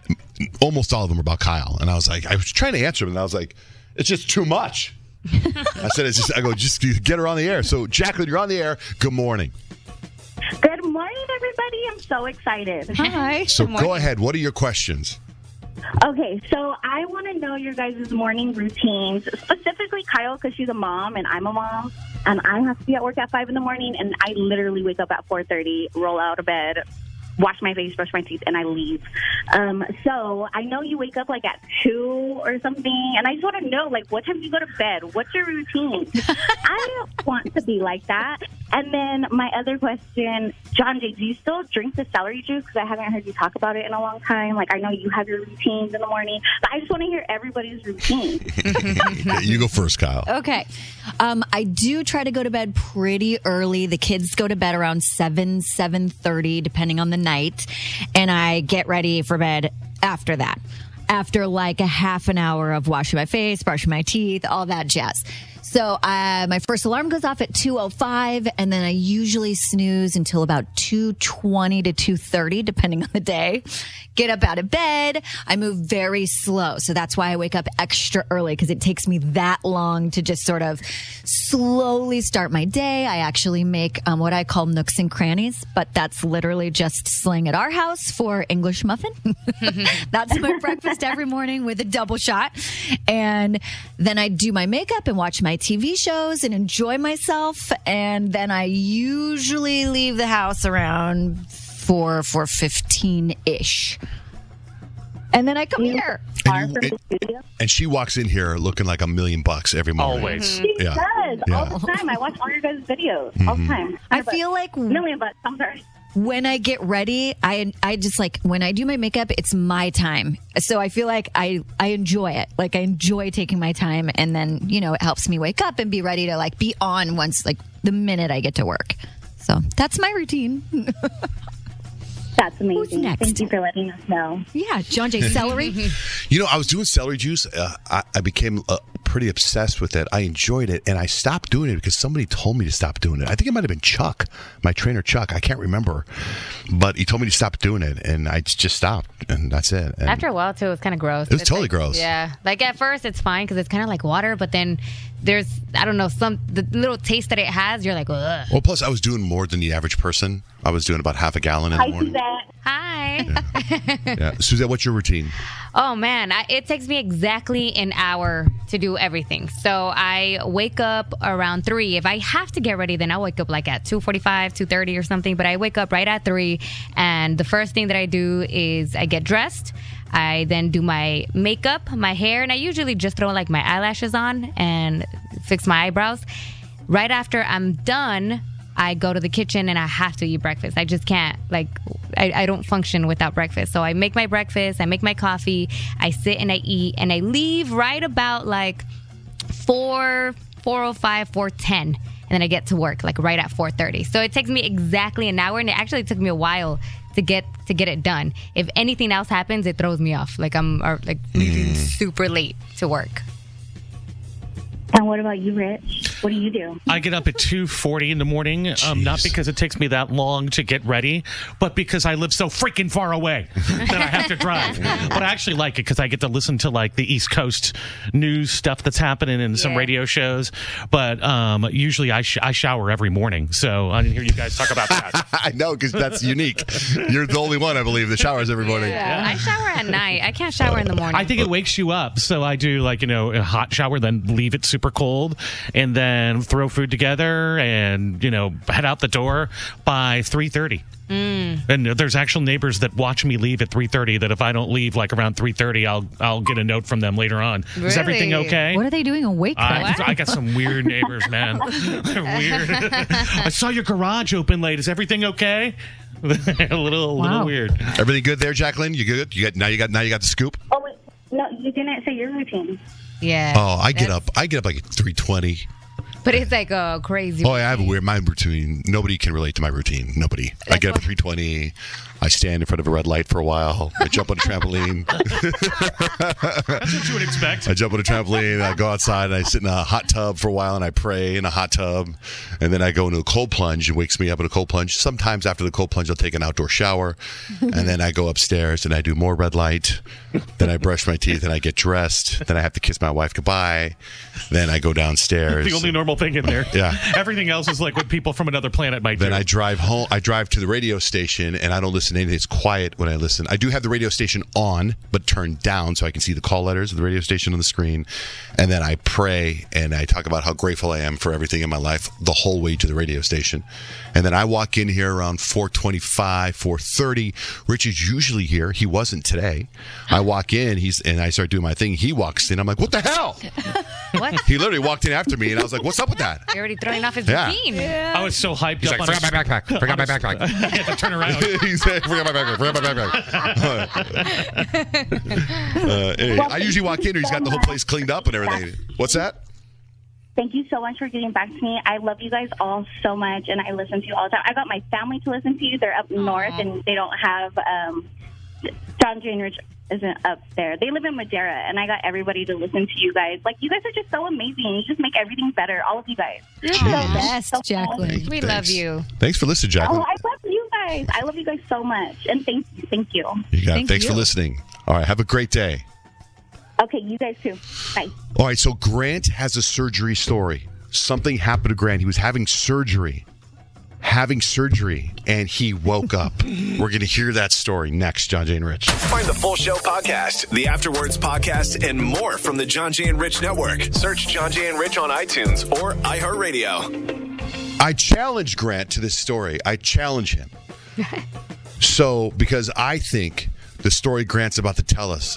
almost all of them were about Kyle. And I was like, I was trying to answer them, and I was like, it's just too much. I said, it's just, I go, just get her on the air. So, Jacqueline, you're on the air. Good morning. Good morning, everybody. I'm so excited. Hi. So, go ahead. What are your questions? Okay, so I want to know your guys' morning routines, specifically Kyle, because she's a mom and I'm a mom, and I have to be at work at five in the morning, and I literally wake up at four thirty, roll out of bed, wash my face, brush my teeth, and I leave. Um, so I know you wake up like at two or something, and I just want to know, like, what time do you go to bed? What's your routine? I want to be like that. And then my other question, John Jay, do you still drink the celery juice? Because I haven't heard you talk about it in a long time. Like, I know you have your routines in the morning, but I just want to hear everybody's routine. You go first, Kyle. Okay. Um, I do try to go to bed pretty early. The kids go to bed around seven, seven thirty, depending on the night. And I get ready for bed after that. After like a half an hour of washing my face, brushing my teeth, all that jazz. So uh, my first alarm goes off at two oh five, and then I usually snooze until about two twenty to two thirty, depending on the day. Get up out of bed. I move very slow. So that's why I wake up extra early, because it takes me that long to just sort of slowly start my day. I actually make um, what I call nooks and crannies, but that's literally just slang at our house for English muffin. That's my breakfast every morning with a double shot. And then I do my makeup and watch my T V shows and enjoy myself. And then I usually leave the house around four, four fifteen-ish. And then I come here. And, you, and, and she walks in here looking like a million bucks every morning. Always. She Yeah. does, Yeah. all the time. I watch all your guys' videos all the Mhm. time. I feel like million bucks. I'm sorry. when I get ready, I I just like when I do my makeup, it's my time. So I feel like I I enjoy it. Like I enjoy taking my time, and then you know it helps me wake up and be ready to like be on once like the minute I get to work. So that's my routine. That's amazing. Who's next? Thank you for letting us know. Yeah, John Jay, celery. You know, I was doing celery juice. Uh, I, I became uh, pretty obsessed with it. I enjoyed it, and I stopped doing it because somebody told me to stop doing it. I think it might have been Chuck, my trainer Chuck. I can't remember, but he told me to stop doing it, and I just stopped, and that's it. And After a while, too, it's kind of gross. It was It's totally like- gross. Yeah. Like, at first, it's fine because it's kind of like water, but then there's, I don't know, some, the little taste that it has, you're like, ugh. Well, plus I was doing more than the average person. I was doing about half a gallon in the Hi, morning. Suzette. Hi. Yeah. Suzette, what's your routine? Oh, man. I, it takes me exactly an hour to do everything. So I wake up around three. If I have to get ready, then I'll wake up like at two forty-five, two thirty or something. But I wake up right at three. And the first thing that I do is I get dressed. I then do my makeup, my hair, and I usually just throw like my eyelashes on and fix my eyebrows. Right after I'm done, I go to the kitchen and I have to eat breakfast. I just can't, like, I, I don't function without breakfast. So I make my breakfast, I make my coffee, I sit and I eat, and I leave right about like four, four oh five, four ten. And then I get to work like right at four thirty. So it takes me exactly an hour, and it actually took me a while to get to get it done. If anything else happens, it throws me off. Like I'm or, like leaving super late to work. And what about you, Rich? What do you do? I get up at two forty in the morning, um, not because it takes me that long to get ready, but because I live so freaking far away that I have to drive. But I actually like it because I get to listen to like the East Coast news stuff that's happening in some Yeah. radio shows. But um, usually I, sh- I shower every morning, so I didn't hear you guys talk about that. I know, because that's unique. You're the only one, I believe, that showers every morning. Yeah. I shower at night. I can't shower in the morning. I think it wakes you up. So I do like, you know, a hot shower, then leave it super cold, and then throw food together and, you know, head out the door by three thirty. Mm. And there's actual neighbors that watch me leave at three thirty that if I don't leave like around three thirty, I'll I'll get a note from them later on. Is everything Really? okay? What are they doing awake? I, for? I got some weird neighbors, man. They're weird. I saw your garage open late. Is everything okay? a little, Wow. little weird. Everything good there, Jacqueline? You good? You got now? You got now? You got the scoop? Oh, wait. No, you didn't say your routine. Yeah. Oh, I get That's- up. I get up like three twenty. But it's like a crazy. Oh, I have a weird my routine. Nobody can relate to my routine. Nobody. I get up at three twenty. I stand in front of a red light for a while. I jump on a trampoline. That's what you would expect. I jump on a trampoline. I go outside and I sit in a hot tub for a while and I pray in a hot tub. And then I go into a cold plunge. It wakes me up in a cold plunge. Sometimes after the cold plunge, I'll take an outdoor shower. And then I go upstairs and I do more red light. Then I brush my teeth and I get dressed. Then I have to kiss my wife goodbye. Then I go downstairs. The only normal thing in there. Yeah. Everything else is like what people from another planet might do. Then I drive home. I drive to the radio station, and I don't listen to anything. It's quiet when I listen. I do have the radio station on, but turned down so I can see the call letters of the radio station on the screen. And then I pray, and I talk about how grateful I am for everything in my life the whole way to the radio station. And then I walk in here around four twenty-five, four thirty. Rich is usually here. He wasn't today. I walk in, he's and I start doing my thing. He walks in. I'm like, what the hell? What? He literally walked in after me, and I was like, what's up with that? You're already throwing off his Yeah. routine. I was so hyped He's up like, on forgot my backpack. Forgot my backpack. I had to turn around. He said, forgot my backpack. Forgot my backpack. uh, anyway, I usually walk in and he's got the whole place cleaned up and everything. What's that? Thank you so much for getting back to me. I love you guys all so much, and I listen to you all the time. I got my family to listen to you. They're up north, and they don't have um, John, Jay, and Rich isn't up there. They live in Madera, and I got everybody to listen to you guys. Like, you guys are just so amazing. You just make everything better, all of you guys. You're the best, Jacqueline. We Thanks. love you. Thanks for listening, Oh, Jacqueline. I love you guys. I love you guys so much, and thank you. Thank you. You got it. Thank Thanks you. for listening. All right, have a great day. Okay, you guys too. Bye. All right, so Grant has a surgery story. Something happened to Grant. He was having surgery. Having surgery, and he woke up. We're going to hear that story next, John, Jay, and Rich. Find the full show podcast, the Afterwards podcast, and more from the John Jay and Rich Network. Search John Jay and Rich on iTunes or iHeartRadio. I challenge Grant to this story. I challenge him. So, because I think the story Grant's about to tell us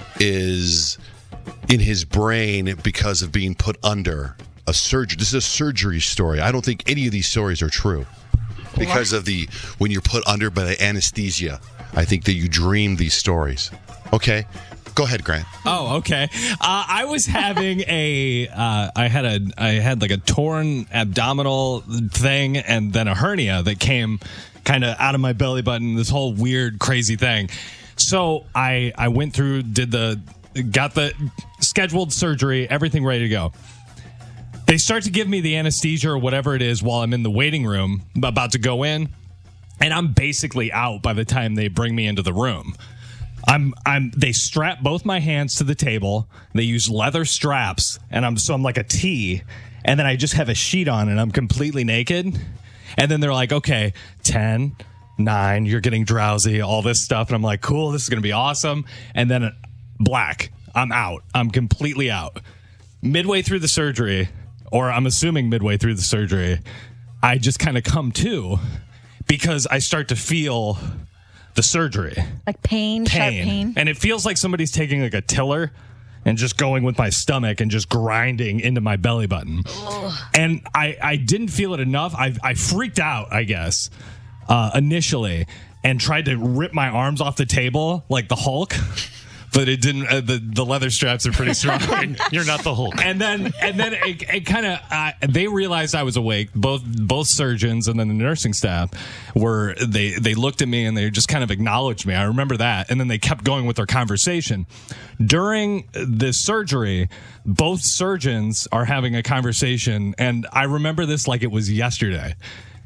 is in his brain because of being put under a surgery. This is a surgery story. I don't think any of these stories are true because of the when you're put under by the anesthesia. I think that you dream these stories. Okay, go ahead, Grant. Oh, okay. Uh, I was having a, uh, I had a, I had like a torn abdominal thing, and then a hernia that came kind of out of my belly button. This whole weird, crazy thing. So I, I went through, did the, got the scheduled surgery, everything ready to go. They start to give me the anesthesia or whatever it is while I'm in the waiting room, about to go in, and I'm basically out by the time they bring me into the room. I'm I'm they strap both my hands to the table. They use leather straps, and I'm so I'm like a T, and then I just have a sheet on and I'm completely naked. And then they're like, okay, ten, nine, you're getting drowsy, all this stuff, and I'm like, cool, this is gonna be awesome. And then black, I'm out. I'm completely out. Midway through the surgery, or I'm assuming midway through the surgery, I just kind of come to because I start to feel the surgery. Like pain, sharp pain. And it feels like somebody's taking like a tiller and just going with my stomach and just grinding into my belly button. Ugh. And I, I didn't feel it enough. I, I freaked out, I guess, uh, initially, and tried to rip my arms off the table like the Hulk. But it didn't. Uh, the the leather straps are pretty strong. You're not the Hulk. And then and then it, it kind of uh, they realized I was awake. Both both surgeons and then the nursing staff were they they looked at me and they just kind of acknowledged me. I remember that. And then they kept going with their conversation during the surgery. Both surgeons are having a conversation, and I remember this like it was yesterday.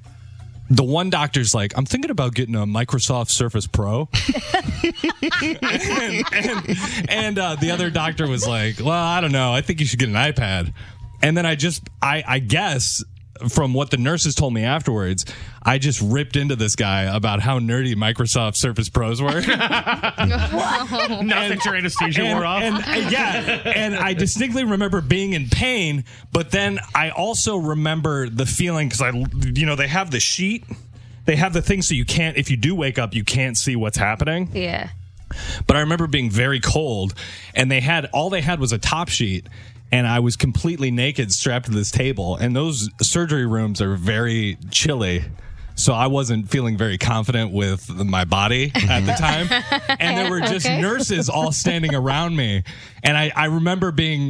The one doctor's like, I'm thinking about getting a Microsoft Surface Pro. and and, and uh, the other doctor was like, well, I don't know. I think you should get an iPad. And then I just, I, I guess, from what the nurses told me afterwards, I just ripped into this guy about how nerdy Microsoft Surface Pros were. Nothing your anesthesia and, wore off. And, uh, yeah, and I distinctly remember being in pain, but then I also remember the feeling, because I, you know, they have the sheet, they have the thing so you can't, if you do wake up, you can't see what's happening. Yeah. But I remember being very cold, and they had, all they had was a top sheet, and I was completely naked strapped to this table, and those surgery rooms are very chilly. So I wasn't feeling very confident with my body at the time. And there were just Okay. nurses all standing around me. And I, I remember being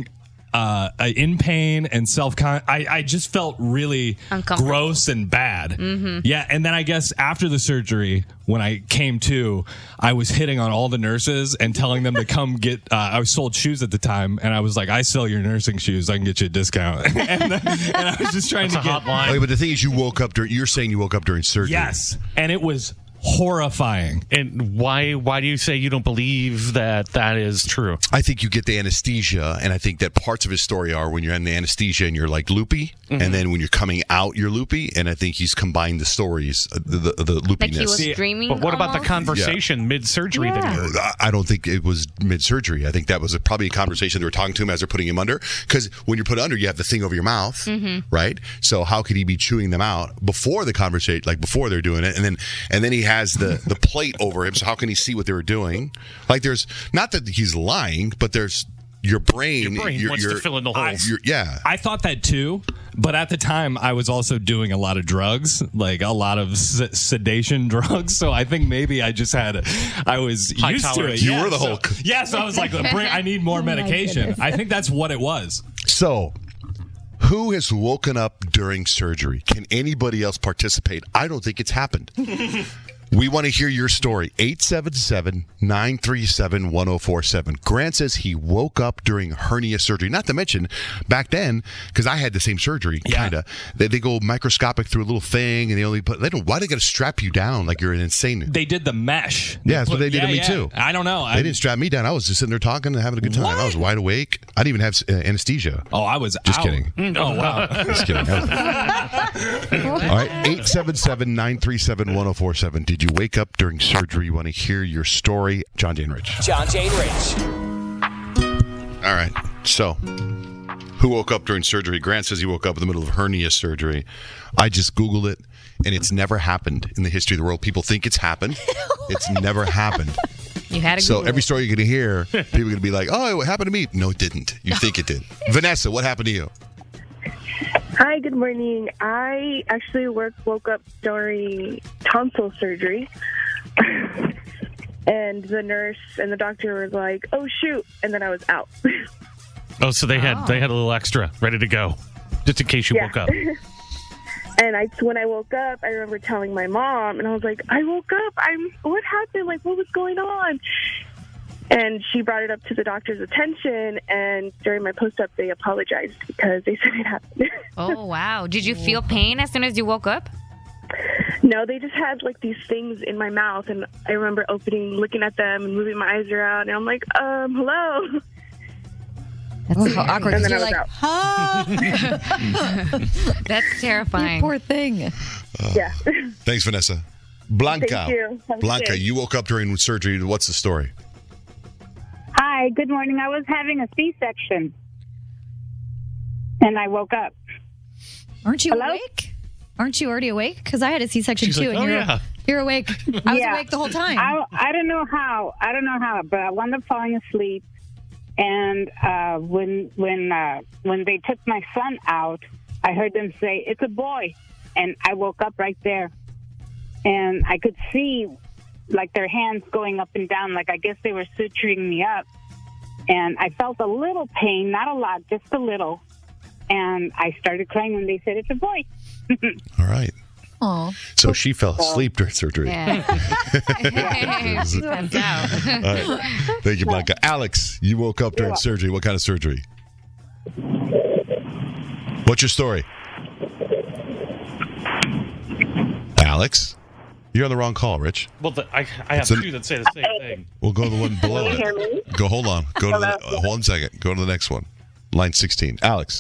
uh, in pain and self con. I, I just felt really gross and bad. Mm-hmm. Yeah, and then I guess after the surgery, when I came to, I was hitting on all the nurses and telling them to come get. Uh, I was sold shoes at the time, and I was like, "I sell your nursing shoes. I can get you a discount." and, and I was just trying That's to a get. hotline. Okay, but the thing is, you woke up during. You're saying you woke up during surgery. Yes, and it was horrifying. And why why do you say you don't believe that that is true? I think you get the anesthesia, and I think that parts of his story are when you're in the anesthesia and you're like loopy, Mhm. and then when you're coming out, you're loopy. And I think he's combined the stories, uh, the, the, the loopiness. Like he was dreaming. But what about the almost? conversation mid-surgery that you heard? I- I don't think it was mid-surgery. I think that was a, probably a conversation they were talking to him as they're putting him under. Because when you're put under, you have the thing over your mouth, Mhm. right? So how could he be chewing them out before the conversation, like before they're doing it, and then and then he has the the plate over him. So how can he see what they were doing? Like there's not that he's lying, but there's your brain. Your brain wants to fill in the holes. you're- yeah. I thought that too, but at the time I was also doing a lot of drugs, like a lot of s- sedation drugs. So I think maybe I just had, I was High used to tolerance. it. You Yeah, were the so- Hulk. Yeah, so I was like, bring, I need more Oh my medication. goodness. I think that's what it was. So, who has woken up during surgery? Can anybody else participate? I don't think it's happened. We want to hear your story. eight seven seven, nine three seven, one oh four seven. Grant says he woke up during hernia surgery. Not to mention, back then, because I had the same surgery, kind of. They, they go microscopic through a little thing, and they only put. They don't. Why they got to strap you down like you're an insane? They did the mesh. Yeah, that's what put- they did to yeah, me yeah. too. I don't know. They I- didn't strap me down. I was just sitting there talking and having a good time. I was wide awake. I didn't even have uh, anesthesia. Oh, I was just out. kidding. Oh, wow. Just kidding. I was- All right, eight seven seven, nine three seven, one oh four seven. Did you wake up during surgery? You want to hear your story? John Jane Rich. John Jane Rich. All right, so who woke up during surgery? Grant says he woke up in the middle of hernia surgery. I just Googled it, and it's never happened in the history of the world. People think it's happened. It's never happened. You had to So Google every it. story you're going to hear, people are going to be like, oh, it happened to me. No, it didn't. You think it did. Vanessa, what happened to you? Hi, good morning. I actually work, woke up during tonsil surgery. And the nurse and the doctor was like, oh, shoot. And then I was out. Oh, so they had they had a little extra ready to go, just in case you Yeah. woke up. And I, when I woke up, I remember telling my mom, and I was like, I woke up. I'm. What happened? Like, what was going on? And she brought it up to the doctor's attention, and during my post-op, they apologized because they said it happened. Oh, wow. Did you feel pain as soon as you woke up? No, they just had like these things in my mouth, and I remember opening, looking at them, and moving my eyes around, and I'm like, um, hello. That's so awkward. And 'cause then you're I like, was out. That's terrifying. You poor thing. Yeah. Thanks, Vanessa. Blanca. Thank you. Have a good Blanca, day. you woke up during surgery. What's the story? Hi, good morning. I was having a C-section, and I woke up. Aren't you Hello? awake? Aren't you already awake? Because I had a C-section She's too, like, and "Oh, you're yeah." you're awake. I was Yeah. awake the whole time. I, I don't know how. I don't know how, but I wound up falling asleep. And uh, when when uh, when they took my son out, I heard them say, "It's a boy," and I woke up right there, and I could see like their hands going up and down, like I guess they were suturing me up. And I felt a little pain, not a lot, just a little. And I started crying, and they said, "It's a boy." All right. Oh. So she fell asleep during surgery. Yeah. That's out. All right. Thank you, Blanca. Alex, you woke up during You're surgery. What kind of surgery? What's your story? Alex? You're on the wrong call, Rich. Well, the, I I have It's an- two that say the same thing. We'll go to the one below Can you it. hear me? Go, hold on. Go to the, Hello? uh, hold on a second. Go to the next one. Line sixteen. Alex.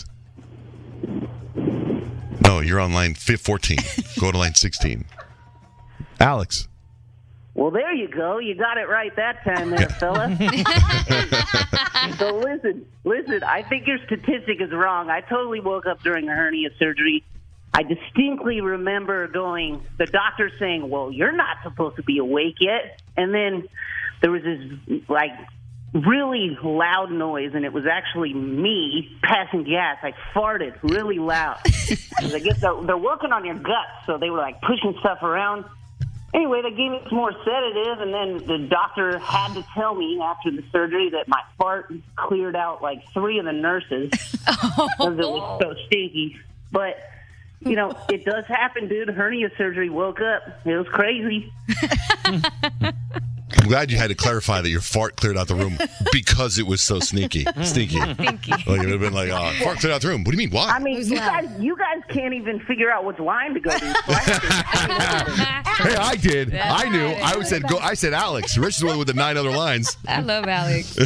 No, you're on line fif- fourteen. Go to line sixteen. Alex. Well, there you go. You got it right that time there, fella. So listen, listen, I think your statistic is wrong. I totally woke up during a hernia surgery. I distinctly remember going, the doctor saying, well, you're not supposed to be awake yet. And then there was this, like, really loud noise, and it was actually me passing gas. I farted really loud. 'Cause I guess they're, they're working on your guts, so they were, like, pushing stuff around. Anyway, they gave me some more sedative, and then the doctor had to tell me after the surgery that my fart cleared out like three of the nurses because it was so stinky. But, you know, it does happen, dude. Hernia surgery, woke up. It was crazy. I'm glad you had to clarify that your fart cleared out the room because it was so sneaky. Stinky. Stinky. Like, it would have been like, oh, fart cleared out the room. What do you mean? Why? I mean, you guys, you guys can't even figure out which line to go to. So I have to- Hey, I did. I knew. I said go. I said Alex. Rich is the one with the nine other lines. I love Alex.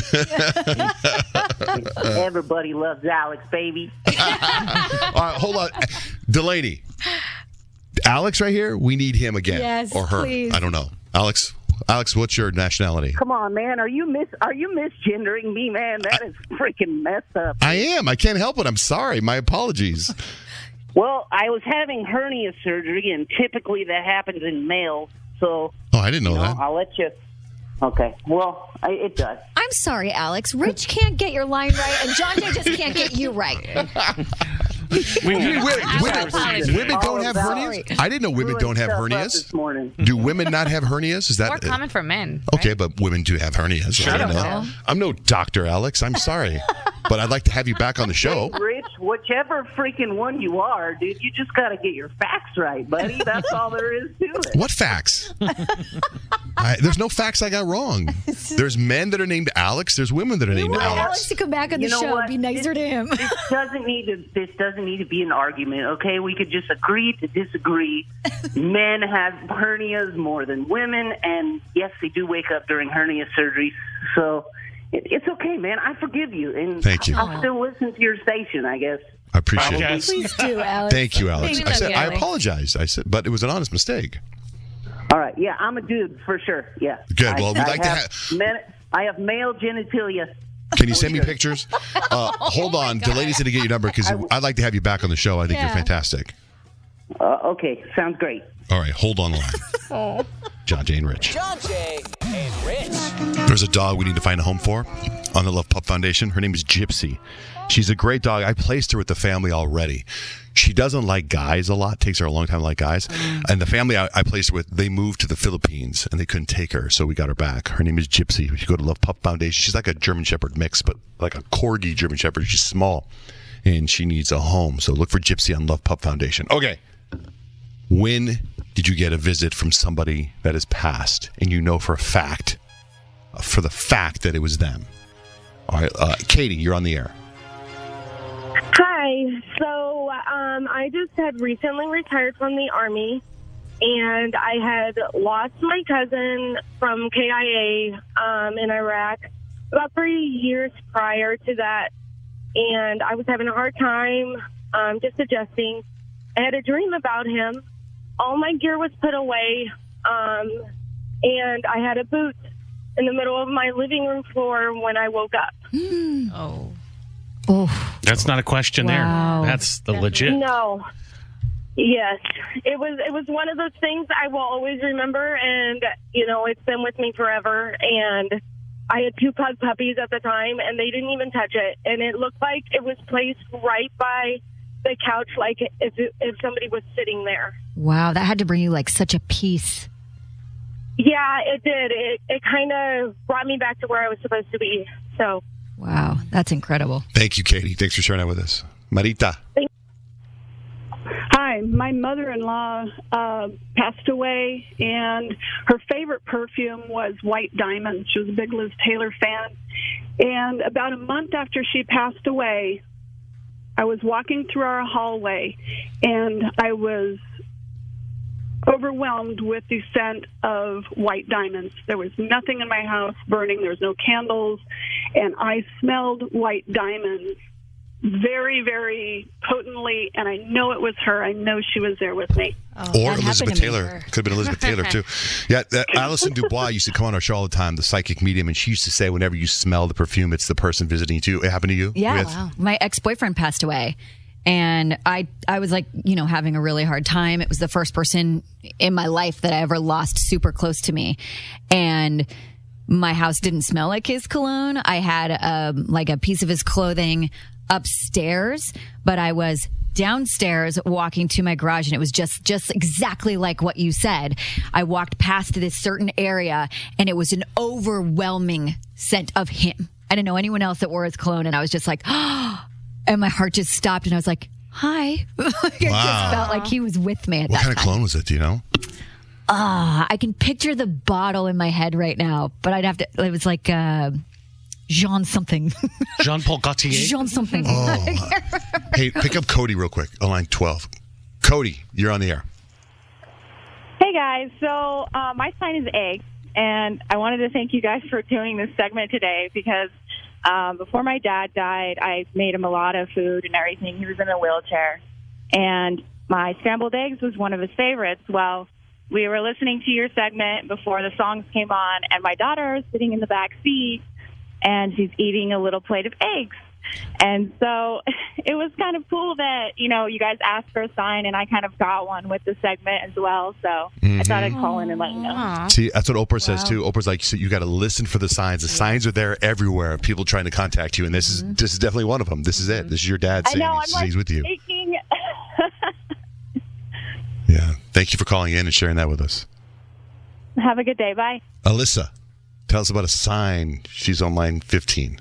Everybody loves Alex, baby. All right, hold on. Delaney. Alex right here, we need him again. Yes, or her. please. I don't know. Alex, Alex, what's your nationality? Come on, man. Are you mis are you misgendering me, man? That is freaking messed up. I am. I can't help it. I'm sorry. My apologies. Well, I was having hernia surgery, and typically that happens in males. So, Oh, I didn't know you know, that. I'll let you. Okay. Well, I, it does. I'm sorry, Alex. Rich can't get your line right, and John Jay just can't get you right. Women, women, women don't have hernias? I didn't know women don't have hernias. This morning. Do women not have hernias? Is that More common for men. Okay, but women do have hernias. Shut I don't up. know. I'm no Doctor Alex. I'm sorry. But I'd like to have you back on the show. Rich, whichever freaking one you are, dude, you just got to get your facts right, buddy. That's all there is to it. What facts? I, there's no facts I got wrong. There's men that are named Alex. There's women that are named want Alex. Alex to come back on the You know show what? and be nicer to him. This doesn't need to. This doesn't need to be an argument. Okay, we could just agree to disagree. Men have hernias more than women, and yes, they do wake up during hernia surgery. So it, it's okay, man. I forgive you, and Thank you. I'll still listen to your station, I guess. I appreciate Probably. it. Please do, Alex. Thank you, Alex. Thank I you, said I Alex. apologize. I said, but it was an honest mistake. All right, yeah, I'm a dude for sure. Yeah. Good. Well, I, we'd I like to have men, I have male genitalia. Can you send me pictures? Uh, hold on. Delaney's going to get your number because I'd like to have you back on the show. I think Yeah. you're fantastic. Uh, okay, sounds great. All right, hold on the line. Oh. John, Jay, and Rich. John Jay and Rich. There's a dog we need to find a home for on the Love Pup Foundation. Her name is Gypsy. She's a great dog. I placed her with the family already. She doesn't like guys a lot. Takes her a long time to like guys. And the family I, I placed her with, they moved to the Philippines and they couldn't take her, so we got her back. Her name is Gypsy. You go to Love Pup Foundation. She's like a German Shepherd mix, but like a corgi German Shepherd. She's small, and she needs a home. So look for Gypsy on Love Pup Foundation. Okay. When did you get a visit from somebody that has passed, and you know for a fact, for the fact that it was them? All right, uh, Katie, you're on the air. Hi. So um, I just had recently retired from the Army, and I had lost my cousin from K I A um, in Iraq about three years prior to that, and I was having a hard time um, just adjusting. I had a dream about him. All my gear was put away, um, and I had a boot in the middle of my living room floor when I woke up. Oh. That's not a question Wow. there. That's the legit. No. Yes. It was it was one of those things I will always remember, and, you know, it's been with me forever. And I had two pug puppies at the time, and they didn't even touch it. And it looked like it was placed right by the couch, like if, if somebody was sitting there. Wow, that had to bring you like such a peace. Yeah, it did. It, it kind of brought me back to where I was supposed to be. So, Wow, that's incredible. Thank you, Katie. Thanks for sharing that with us. Marita. Hi, my mother-in-law uh, passed away, and her favorite perfume was White Diamond. She was a big Liz Taylor fan. And about a month after she passed away, I was walking through our hallway, and I was overwhelmed with the scent of white diamonds. There was nothing in my house burning. There was no candles, and I smelled white diamonds very, very potently, and I know it was her. I know she was there with me. Or Elizabeth Taylor. Could have been Elizabeth Taylor, too. Yeah, that, Alison Dubois used to come on our show all the time, the psychic medium, and she used to say whenever you smell the perfume, it's the person visiting you too. It happened to you? Yeah, With- my ex-boyfriend passed away, and I I was like, you know, having a really hard time. It was the first person in my life that I ever lost super close to me, and my house didn't smell like his cologne. I had um, like a piece of his clothing upstairs, but I was downstairs walking to my garage, and it was just just exactly like what you said. I walked past this certain area, and it was an overwhelming scent of him. I didn't know anyone else that wore his cologne, and I was just like, oh, and my heart just stopped, and I was like, hi. Like, I Wow. just felt like he was with me at What that kind of time. cologne was it? Do you know? Ah, I can picture the bottle in my head right now, but I'd have to, it was like uh, Jean something. Jean-Paul Gaultier. Jean something. Oh. Hey, pick up Cody real quick on line twelve. Cody, you're on the air. Hey guys, so uh, my sign is egg, and I wanted to thank you guys for doing this segment today because um, before my dad died, I made him a lot of food and everything. He was in a wheelchair, and my scrambled eggs was one of his favorites. Well, we were listening to your segment before the songs came on, and my daughter is sitting in the back seat, and she's eating a little plate of eggs. And so it was kind of cool that, you know, you guys asked for a sign, and I kind of got one with the segment as well. So I thought I'd call in and let you know. See, that's what Oprah says too. Oprah's like, so you got to listen for the signs. The signs are there everywhere of people trying to contact you, and this is this is definitely one of them. This is it. This is your dad I saying know, he's, I'm like he's with you. taking... Yeah. Thank you for calling in and sharing that with us. Have a good day. Bye. Alyssa, tell us about a sign. She's on line fifteen.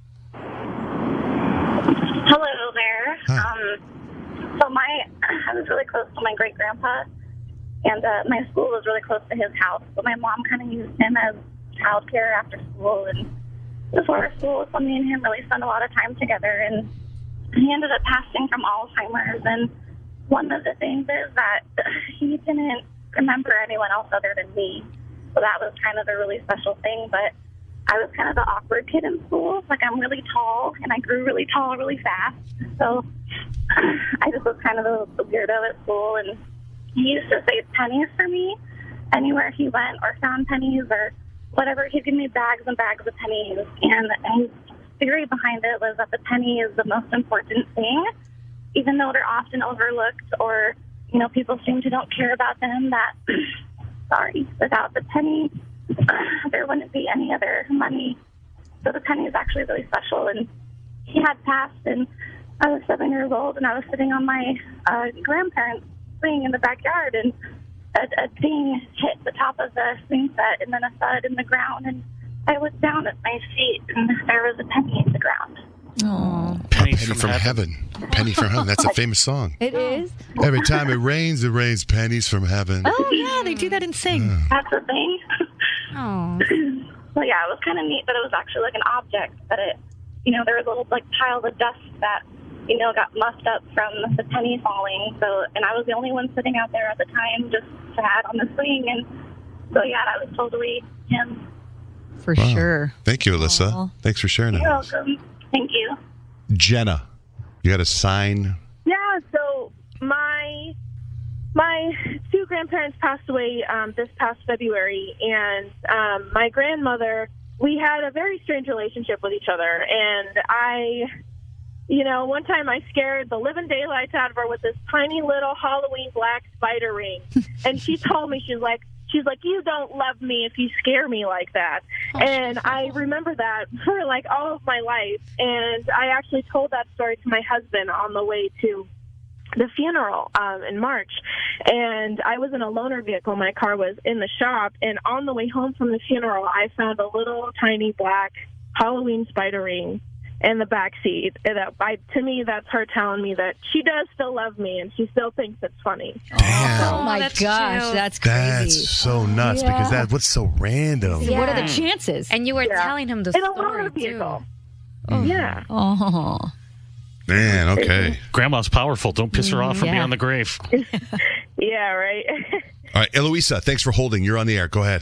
Hello there. Um, so my, I was really close to my great grandpa, and uh, my school was really close to his house. So my mom kind of used him as childcare after school, and before school, so me and him really spent a lot of time together. And he ended up passing from Alzheimer's, and one of the things is that he didn't remember anyone else other than me. So that was kind of a really special thing. But I was kind of the awkward kid in school. Like, I'm really tall, and I grew really tall really fast. So I just was kind of the, the weirdo at school. And he used to save pennies for me anywhere he went, or found pennies or whatever. He'd give me bags and bags of pennies. And his theory behind it was that the penny is the most important thing, even though they're often overlooked, or, you know, people seem to don't care about them, that, sorry, without the penny, there wouldn't be any other money. So the penny is actually really special. And he had passed, and I was seven years old, and I was sitting on my uh, grandparents' swing in the backyard, and a, a ding hit the top of the swing set, and then a thud in the ground, and I looked down at my feet, and there was a penny in the ground. Oh, Penny, penny from, from heaven. heaven. Penny from heaven. That's a famous song. It is. Every time it rains, it rains pennies from heaven. Oh, yeah, they do that in Sing. That's the thing. Oh. So, yeah, it was kind of neat that it was actually like an object, that it, you know, there was little, like, piles of dust that, you know, got muffed up from the penny falling. So, and I was the only one sitting out there at the time, just sad on the swing. And so, yeah, that was totally him. For Wow. sure. Thank you, Alyssa. Aw. Thanks for sharing You're that. welcome. Thank you. Jenna, you got a sign. Yeah, so my my two grandparents passed away um, this past February, and um, my grandmother, we had a very strange relationship with each other. And I, you know, one time I scared the living daylights out of her with this tiny little Halloween black spider ring. And she told me, she's like, She's like, you don't love me if you scare me like that. And I remember that for, like, all of my life. And I actually told that story to my husband on the way to the funeral um, in March. And I was in a loaner vehicle. My car was in the shop. And on the way home from the funeral, I found a little tiny black Halloween spider ring in the back seat. And that, I, to me, that's her telling me that she does still love me, and she still thinks it's funny. Oh, my gosh, that's crazy. That's so nuts Yeah. because that what's so random. Yeah. What are the chances? And you were telling him the In a story, loaner vehicle. too. Yeah. Oh. Man, okay. Grandma's powerful. Don't piss her off from Yeah. beyond the grave. Yeah, right. All right, Eloisa, thanks for holding. You're on the air. Go ahead.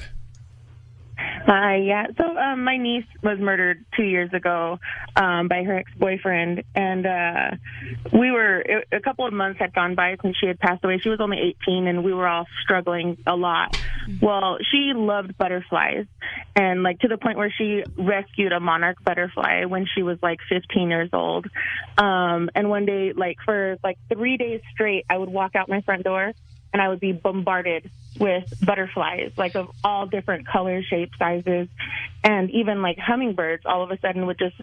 Hi, yeah. So um, my niece was murdered two years ago um, by her ex-boyfriend, and uh, we were a couple of months had gone by since she had passed away. She was only eighteen, and we were all struggling a lot. Well, she loved butterflies, and like to the point where she rescued a monarch butterfly when she was like fifteen years old. Um, and one day, like for like three days straight, I would walk out my front door, and I would be bombarded with butterflies, like of all different colors, shapes, sizes, and even like hummingbirds all of a sudden would just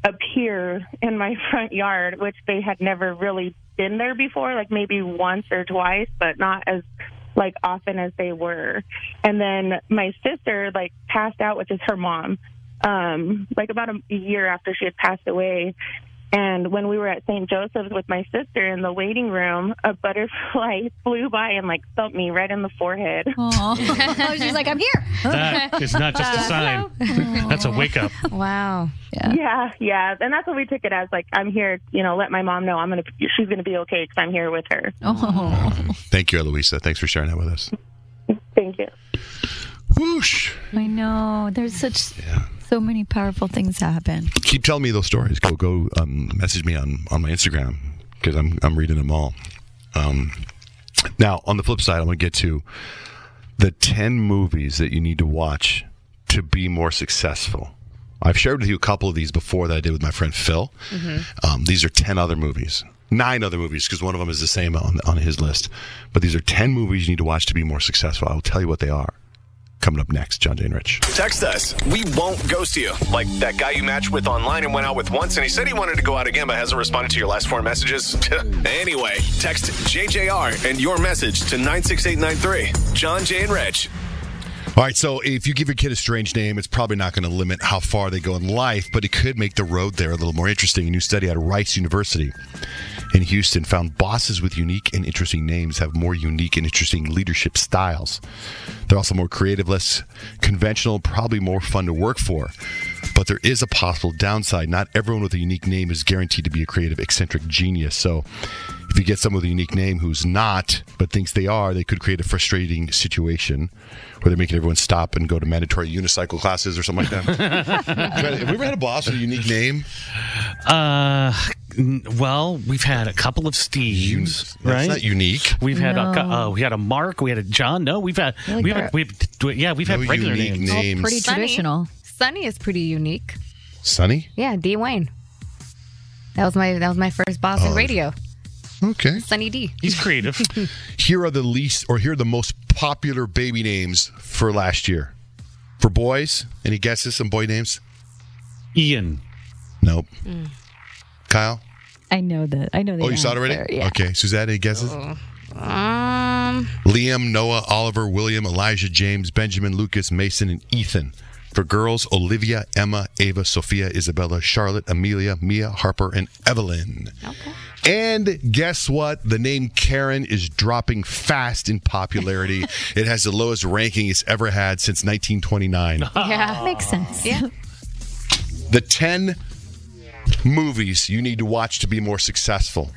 appear in my front yard, which they had never really been there before, like maybe once or twice, but not as like often as they were. And then my sister like passed out, which is her mom, um, like about a year after she had passed away. And when we were at Saint Joseph's with my sister in the waiting room, a butterfly flew by and like thumped me right in the forehead. Aww. She's like, I'm here. That is not just a sign. That's a wake up. Wow. Yeah. yeah, yeah, and that's what we took it as. Like, I'm here, you know, let my mom know I'm gonna, she's gonna be okay because I'm here with her. Oh, Thank you, Eloisa. Thanks for sharing that with us. Thank you. Whoosh. I know. There's such so many powerful things happen. Keep telling me those stories. Go go um, message me on, on my Instagram because I'm I'm reading them all. Um, now, on the flip side, I'm going to get to the ten movies that you need to watch to be more successful. I've shared with you a couple of these before that I did with my friend Phil. Mm-hmm. Um, these are ten other movies. Nine other movies, because one of them is the same on, on his list. But these are ten movies you need to watch to be more successful. I will tell you what they are. Coming up next, John, Jay, and Rich. Text us. We won't ghost you. Like that guy you matched with online and went out with once, and he said he wanted to go out again, but hasn't responded to your last four messages. Anyway, text J J R and your message to nine six eight nine three. John, Jay, and Rich. All right, so if you give your kid a strange name, it's probably not going to limit how far they go in life, but it could make the road there a little more interesting. A new study out of Rice University in Houston found bosses with unique and interesting names have more unique and interesting leadership styles. They're also more creative, less conventional, probably more fun to work for. But there is a possible downside. Not everyone with a unique name is guaranteed to be a creative, eccentric genius. So if you get someone with a unique name who's not, but thinks they are, they could create a frustrating situation where they're making everyone stop and go to mandatory unicycle classes or something like that. Have we ever had a boss with a unique name? Uh, n- well, we've had a couple of Steves, That's right? not unique. We've had No. a cou- uh, we had a Mark, we had a John. No, we've had Really we good. have we've yeah we've No had regular unique names. names. Pretty Sunny. traditional. Sunny is pretty unique. Sunny? Yeah, D. Wayne. That was my that was my first boss in Oh. radio. Okay. Sunny D. He's creative. Here are the least, or here are the most popular baby names for last year. For boys, any guesses? Some boy names? Ian. Nope. Kyle? I know that. I know the Oh, you saw it already? answer, Yeah. Okay. Suzanne, any guesses? Um, Liam, Noah, Oliver, William, Elijah, James, Benjamin, Lucas, Mason, and Ethan. For girls, Olivia, Emma, Ava, Sophia, Isabella, Charlotte, Amelia, Mia, Harper, and Evelyn. Okay. And guess what? The name Karen is dropping fast in popularity. It has the lowest ranking it's ever had since nineteen twenty-nine. Yeah. Makes sense. Yeah. The ten movies you need to watch to be more successful.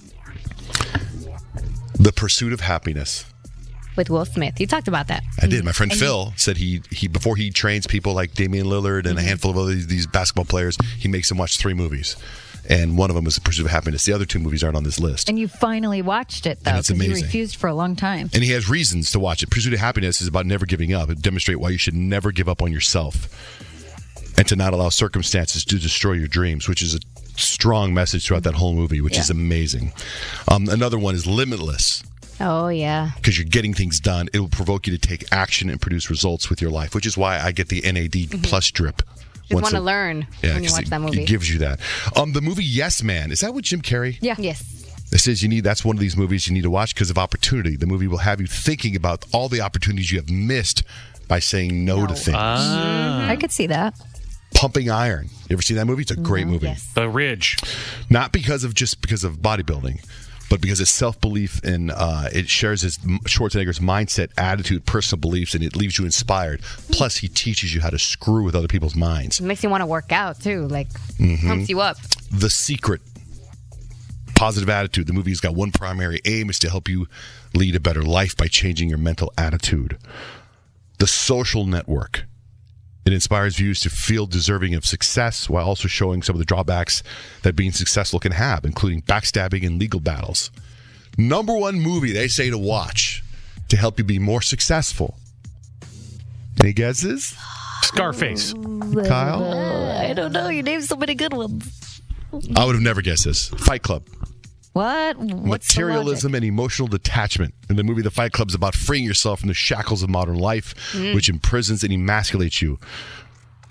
The Pursuit of Happiness. With Will Smith. You talked about that. I did. My friend And Phil said he, he before he trains people like Damian Lillard and a handful of other these basketball players, he makes them watch three movies. And one of them is The Pursuit of Happiness. The other two movies aren't on this list. And you finally watched it, though, And it's because you amazing. refused for a long time. And he has reasons to watch it. Pursuit of Happiness is about never giving up. It demonstrates why you should never give up on yourself and to not allow circumstances to destroy your dreams, which is a strong message throughout that whole movie, which Yeah. is amazing. Um, another one is Limitless, Oh, yeah. because you're getting things done. It will provoke you to take action and produce results with your life, which is why I get the N A D plus drip. Just once want to a- learn Yeah, when you 'cause watch it, that movie. It gives you that. Um, the movie Yes Man, is that with Jim Carrey? Yeah. Yes. It says you need. That's one of these movies you need to watch because of opportunity. The movie will have you thinking about all the opportunities you have missed by saying no, to things. Ah. I could see that. Pumping Iron. You ever seen that movie? It's a great movie. Yes. The Ridge. Not because of just because of bodybuilding, but because it's self-belief and uh, it shares his Schwarzenegger's mindset, attitude, personal beliefs, and it leaves you inspired. Plus, he teaches you how to screw with other people's minds. It makes you want to work out, too. Like, Mhm. pumps you up. The Secret. Positive attitude. The movie's got one primary aim is to help you lead a better life by changing your mental attitude. The Social Network. It inspires viewers to feel deserving of success while also showing some of the drawbacks that being successful can have, including backstabbing and legal battles. Number one movie they say to watch to help you be more successful. Any guesses? Scarface. Kyle? I don't know. You named so many good ones. I would have never guessed this. Fight Club. What? What's the Materialism and emotional detachment. In the movie The Fight Club is about freeing yourself from the shackles of modern life, Mm. which imprisons and emasculates you.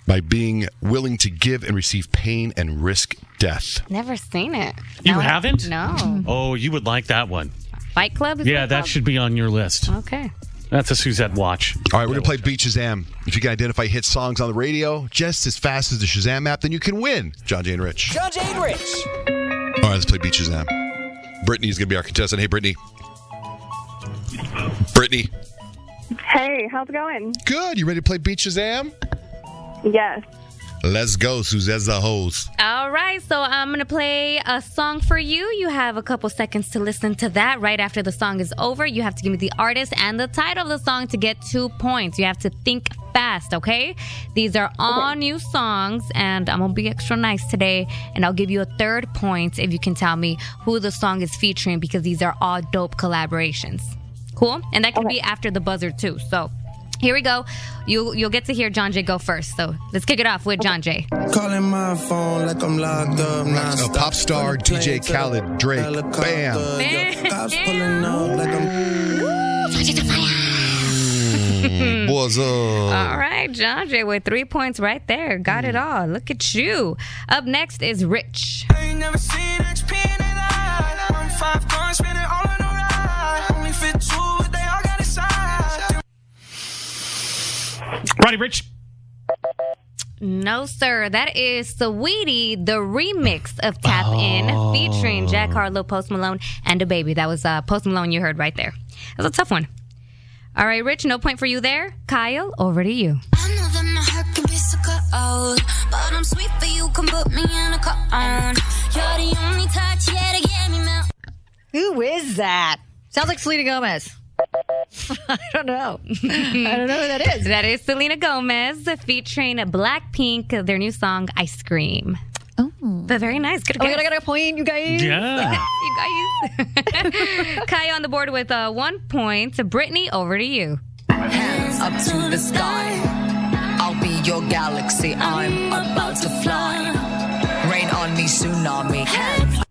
by being willing to give and receive pain and risk death. Never seen it. You No. haven't? No. Oh, you would like that one. Fight Club? Is Yeah, it that called? should be on your list. Okay. That's a Suzette watch. All right, we're going to play Beat Shazam. If you can identify hit songs on the radio just as fast as the Shazam app, then you can win. John, Jay, and Rich. John Jay and Rich. All right, let's play Beat Shazam. Brittany's going to be our contestant. Hey, Brittany. Brittany. Hey, how's it going? Good. You ready to play Beat Shazam? Yes. Let's go, Suzette the host. All right, so I'm going to play a song for you. You have a couple seconds to listen to that. Right after the song is over, you have to give me the artist and the title of the song to get two points. You have to think fast, okay? These are all new songs, and I'm going to be extra nice today, and I'll give you a third point if you can tell me who the song is featuring, because these are all dope collaborations. Cool? And that can be after the buzzer, too, so... Here we go. You'll, you'll get to hear John Jay go first. So let's kick it off with John Jay. Calling my phone like I'm locked up. Uh, pop star, D J Khaled, Drake. Bam. Cops pulling up like I'm... What's up? All right, John Jay with three points right there. Got it all. Look at you. Up next is Rich. I ain't never seen H P in their life. I'm five guns, spinning all on the ride. Only fit two, but they all got a side. Roddy Rich. No, sir. That is Saweetie, the remix of Tap In, Oh. featuring Jack Harlow, Post Malone, and DaBaby. That was uh, Post Malone you heard right there. That was a tough one. All right, Rich, no point for you there. Kyle, over to you. I know that my heart can be so cold, but I'm sweet for you, can put me in a cone. You're the only touch, yeah, to get me melt. Who is that? Sounds like Selena Gomez. I don't know. I don't know who that is. That is Selena Gomez featuring Blackpink, their new song, Ice Cream. Oh. But very nice. Good Oh, guess. I got a point, you guys. Yeah. You guys. Kaya on the board with uh, one point. Brittany, over to you. Hands up to the sky. I'll be your galaxy. I'm about to fly. Rain on me, tsunami. Hands.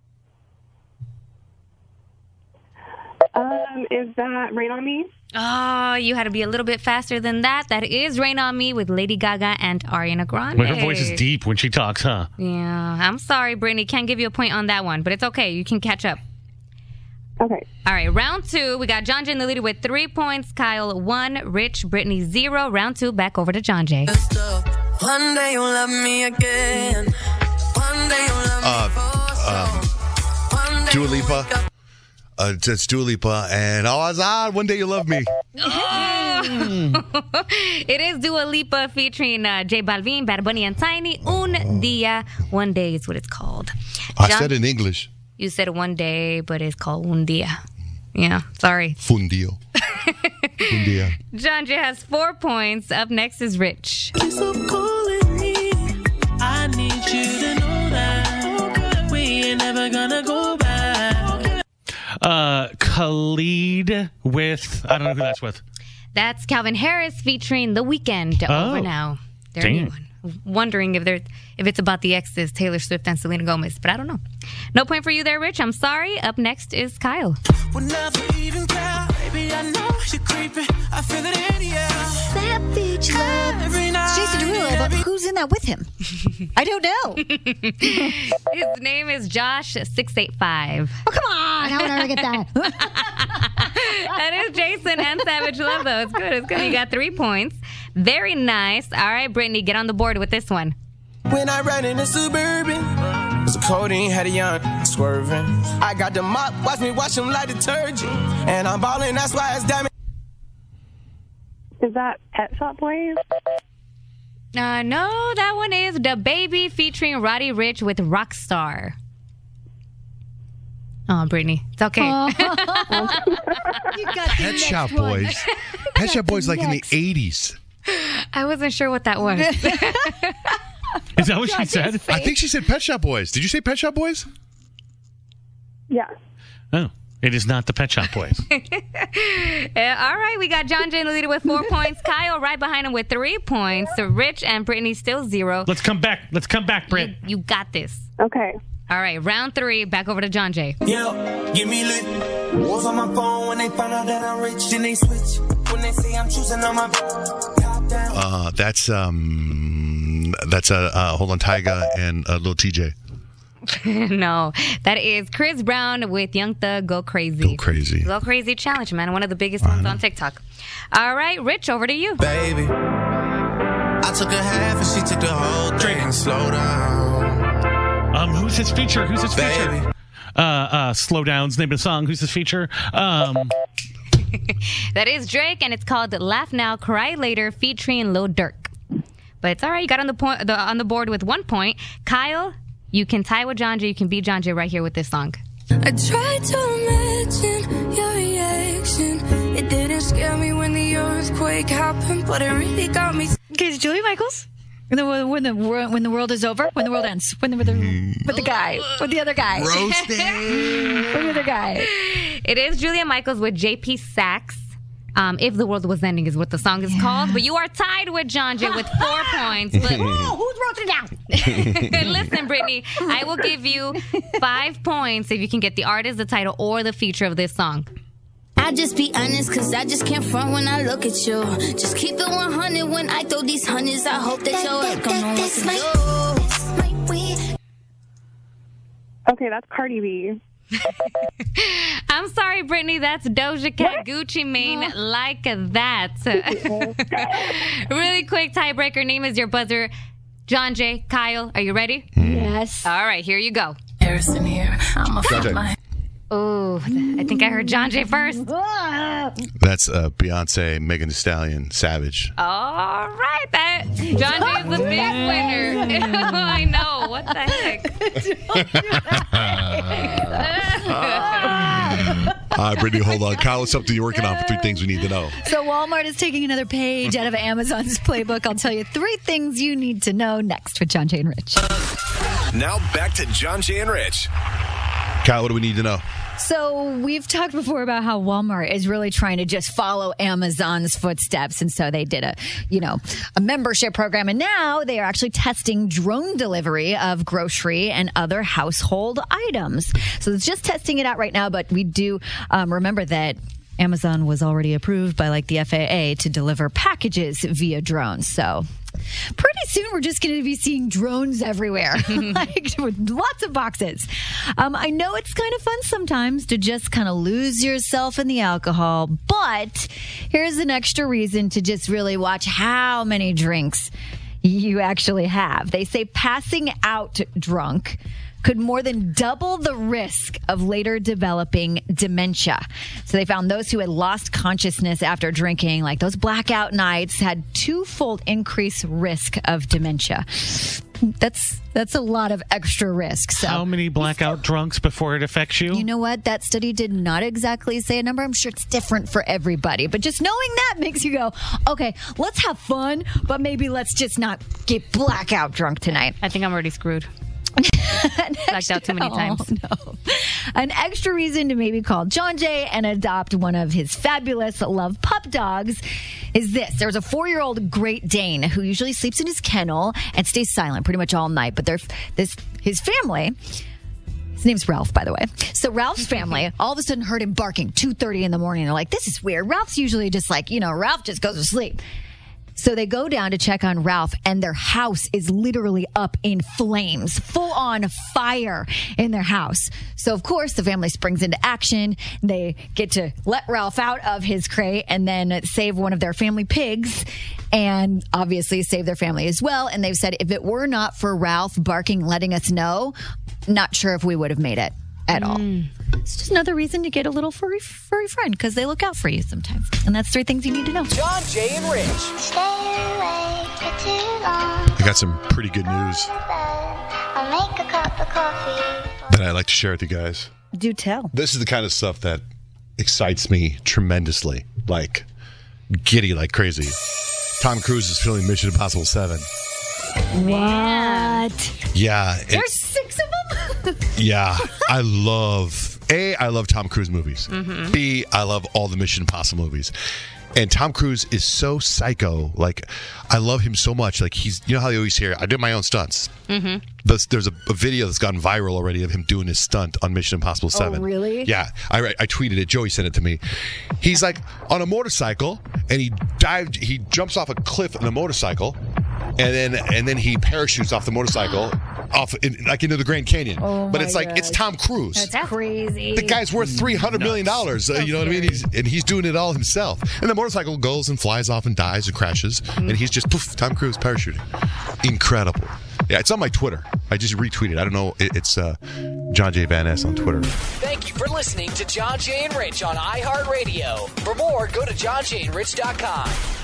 Um, is that Rain on Me? Oh, you had to be a little bit faster than that. That is Rain on Me with Lady Gaga and Ariana Grande. Well, her voice is deep when she talks, huh? Yeah, I'm sorry, Brittany. Can't give you a point on that one, but it's okay. You can catch up. Okay. All right, round two. We got John Jay in the lead with three points. Kyle, one. Rich, Brittany, zero. Round two, back over to John Jay. One day you'll love me again. One day you'll love Uh, me for uh, Dua Lipa. Uh, it's Dua Lipa, and oh, Azad, one day you'll love me. Oh. It is Dua Lipa featuring uh, J Balvin, Bad Bunny, and Tiny. Un Dia. One Day is what it's called. I John- said in English. You said one day, but it's called Un Dia. Yeah, sorry. Fundio. Fundia. John Jay has four points. Up next is Rich. Stop calling me. I need you to know that we ain't never gonna go back. Uh, Khalid with, I don't know who that's with. That's Calvin Harris featuring The Weeknd. Oh. Over now. Their Dang. new one. Wondering if they're if it's about the exes, Taylor Swift and Selena Gomez, but I don't know. No point for you there, Rich. I'm sorry. Up next is Kyle. We'll never even care. Baby, I know you're creeping. I feel it in the air. Savage love. Every night. Jason Derulo, but who's in that with him? I don't know. His name is Josh six eight five. Oh, come on. How would I ever get that? That is Jason and Savage Love, though. It's good. It's good. You got three points. Very nice. All right, Brittany, get on the board with this one. When I ran in a Suburban, was a codeine, had a young swerving. I got the mop, watch me wash them like detergent. And I'm balling, that's why it's damaged. Is that Pet Shop Boys? Uh, no, that one is DaBaby featuring Roddy Rich with Rockstar. Oh, Brittany. It's okay. You got the Pet next Shop one. Boys. Pet Shop Boys like Next. in the eighties. I wasn't sure what that was. Is that what she said? I think she said Pet Shop Boys. Did you say Pet Shop Boys? Yeah. Oh, it is not the Pet Shop Boys. Uh, all right, we got John Jay in the leader with four points. Kyle right behind him with three points. So Rich and Brittany still zero. Let's come back. Let's come back, Britt. You, you got this. Okay. All right, round three. Back over to John Jay. Yeah, give me lit. Wolves on my phone when they find out that I'm rich, then they switch. When they say I'm choosing on my top Uh, that's um, that's uh, uh, hold on, Tyga and uh, Lil T J. No, that is Chris Brown with Young Thug, Go Crazy. Go Crazy. Go Crazy challenge, man. One of the biggest ones on TikTok. All right, Rich, over to you. Baby, I took a half and she took the whole thing. Slow down. Um, who's his feature? Who's his feature? Baby. Uh, uh, Slow Down's name of the song. Who's his feature? Um, That is Drake, and it's called Laugh Now, Cry Later, featuring Lil Durk. But it's all right. You got on the point, the, on the board with one point. Kyle, you can tie with John Jay. You can beat John Jay right here with this song. I tried to imagine your reaction. It didn't scare me when the earthquake happened, but it really got me. Okay, it's Julia Michaels. When the when the world when the world is over, when the world ends, when the with the, with the guy, with the other guy, roasted, with the other guy. It is Julia Michaels with J P Saxe. Um, If the World Was Ending is what the song is yeah. called. But you are tied with John Jay with four points. But oh, who wrote it down? Listen, Brittany, I will give you five points if you can get the artist, the title, or the feature of this song. I just be honest, cause I just can't front when I look at you. Just keep it one hundred when I throw these hundreds. I hope that you're like, I know what to do. Okay, that's Cardi B. I'm sorry, Brittany. That's Doja Cat, Gucci Mane, like that. Really quick tiebreaker. Name is your buzzer. John Jay, Kyle, are you ready? Yes. All right, here you go. Harrison here. I'm a John Jay. my. Oh, I think I heard John Jay first. That's uh, Beyonce, Megan Thee Stallion, Savage. All right, that John Jay's the big winner. I know. What the heck? All right, Brittany, hold on. Kyle, what's something you're working on for three things we need to know? So Walmart is taking another page out of Amazon's playbook. I'll tell you three things you need to know next with John Jay and Rich. Now back to John Jay and Rich. Kyle, what do we need to know? So we've talked before about how Walmart is really trying to just follow Amazon's footsteps. And so they did a, you know, a membership program. And now they are actually testing drone delivery of grocery and other household items. So it's just testing it out right now. But we do um, remember that Amazon was already approved by like the F A A to deliver packages via drones. So pretty soon we're just going to be seeing drones everywhere, like with lots of boxes. Um, I know it's kind of fun sometimes to just kind of lose yourself in the alcohol, but here's an extra reason to just really watch how many drinks you actually have. They say passing out drunk could more than double the risk of later developing dementia. So they found those who had lost consciousness after drinking, like those blackout nights, had twofold increased risk of dementia. That's that's a lot of extra risk. So how many blackout drunks before it affects you? You know what? That study did not exactly say a number. I'm sure it's different for everybody. But just knowing that makes you go, okay, let's have fun, but maybe let's just not get blackout drunk tonight. I think I'm already screwed. Blacked out too many times. Oh, no. An extra reason to maybe call John Jay and adopt one of his fabulous love pup dogs is this. There's a four-year-old Great Dane who usually sleeps in his kennel and stays silent pretty much all night. But they're, this his family... His name's Ralph, by the way. So Ralph's family all of a sudden heard him barking two thirty in the morning. They're like, this is weird. Ralph's usually just like, you know, Ralph just goes to sleep. So they go down to check on Ralph, and their house is literally up in flames, full on fire in their house. So, of course, the family springs into action. They get to let Ralph out of his crate and then save one of their family pigs and obviously save their family as well. And they've said if it were not for Ralph barking, letting us know, not sure if we would have made it at all. It's just another reason to get a little furry furry friend because they look out for you sometimes. And that's three things you need to know. John, Jay, and Rich. Stay awake for too long. I got some pretty good news I'll make a cup of coffee. that I'd like to share with you guys. Do tell. This is the kind of stuff that excites me tremendously, like giddy like crazy. Tom Cruise is filming Mission Impossible seven. What? Yeah. it- There's six of them? Yeah, I love A. I love Tom Cruise movies. Mhm. B. I love all the Mission Impossible movies. And Tom Cruise is so psycho. Like, I love him so much. Like, he's, you know how you always hear, I did my own stunts. Mm-hmm. There's, there's a, a video that's gotten viral already of him doing his stunt on Mission Impossible seven. Oh, really? Yeah. I, I tweeted it. Joey sent it to me. He's like on a motorcycle, and he dived, he jumps off a cliff on a motorcycle, and then and then he parachutes off the motorcycle off in, like into the Grand Canyon. Oh but my it's like, gosh. it's Tom Cruise. That's crazy. The guy's worth three hundred million dollars. Uh, you know what I mean? He's, and he's doing it all himself. And the motorcycle goes and flies off and dies and crashes. And he's just, poof, Tom Cruise parachuting. Incredible. Yeah, it's on my Twitter. I just retweeted. I don't know. It, it's uh, John J. Van Ness on Twitter. Thank you for listening to John Jay and Rich on iHeartRadio. For more, go to john jay and rich dot com.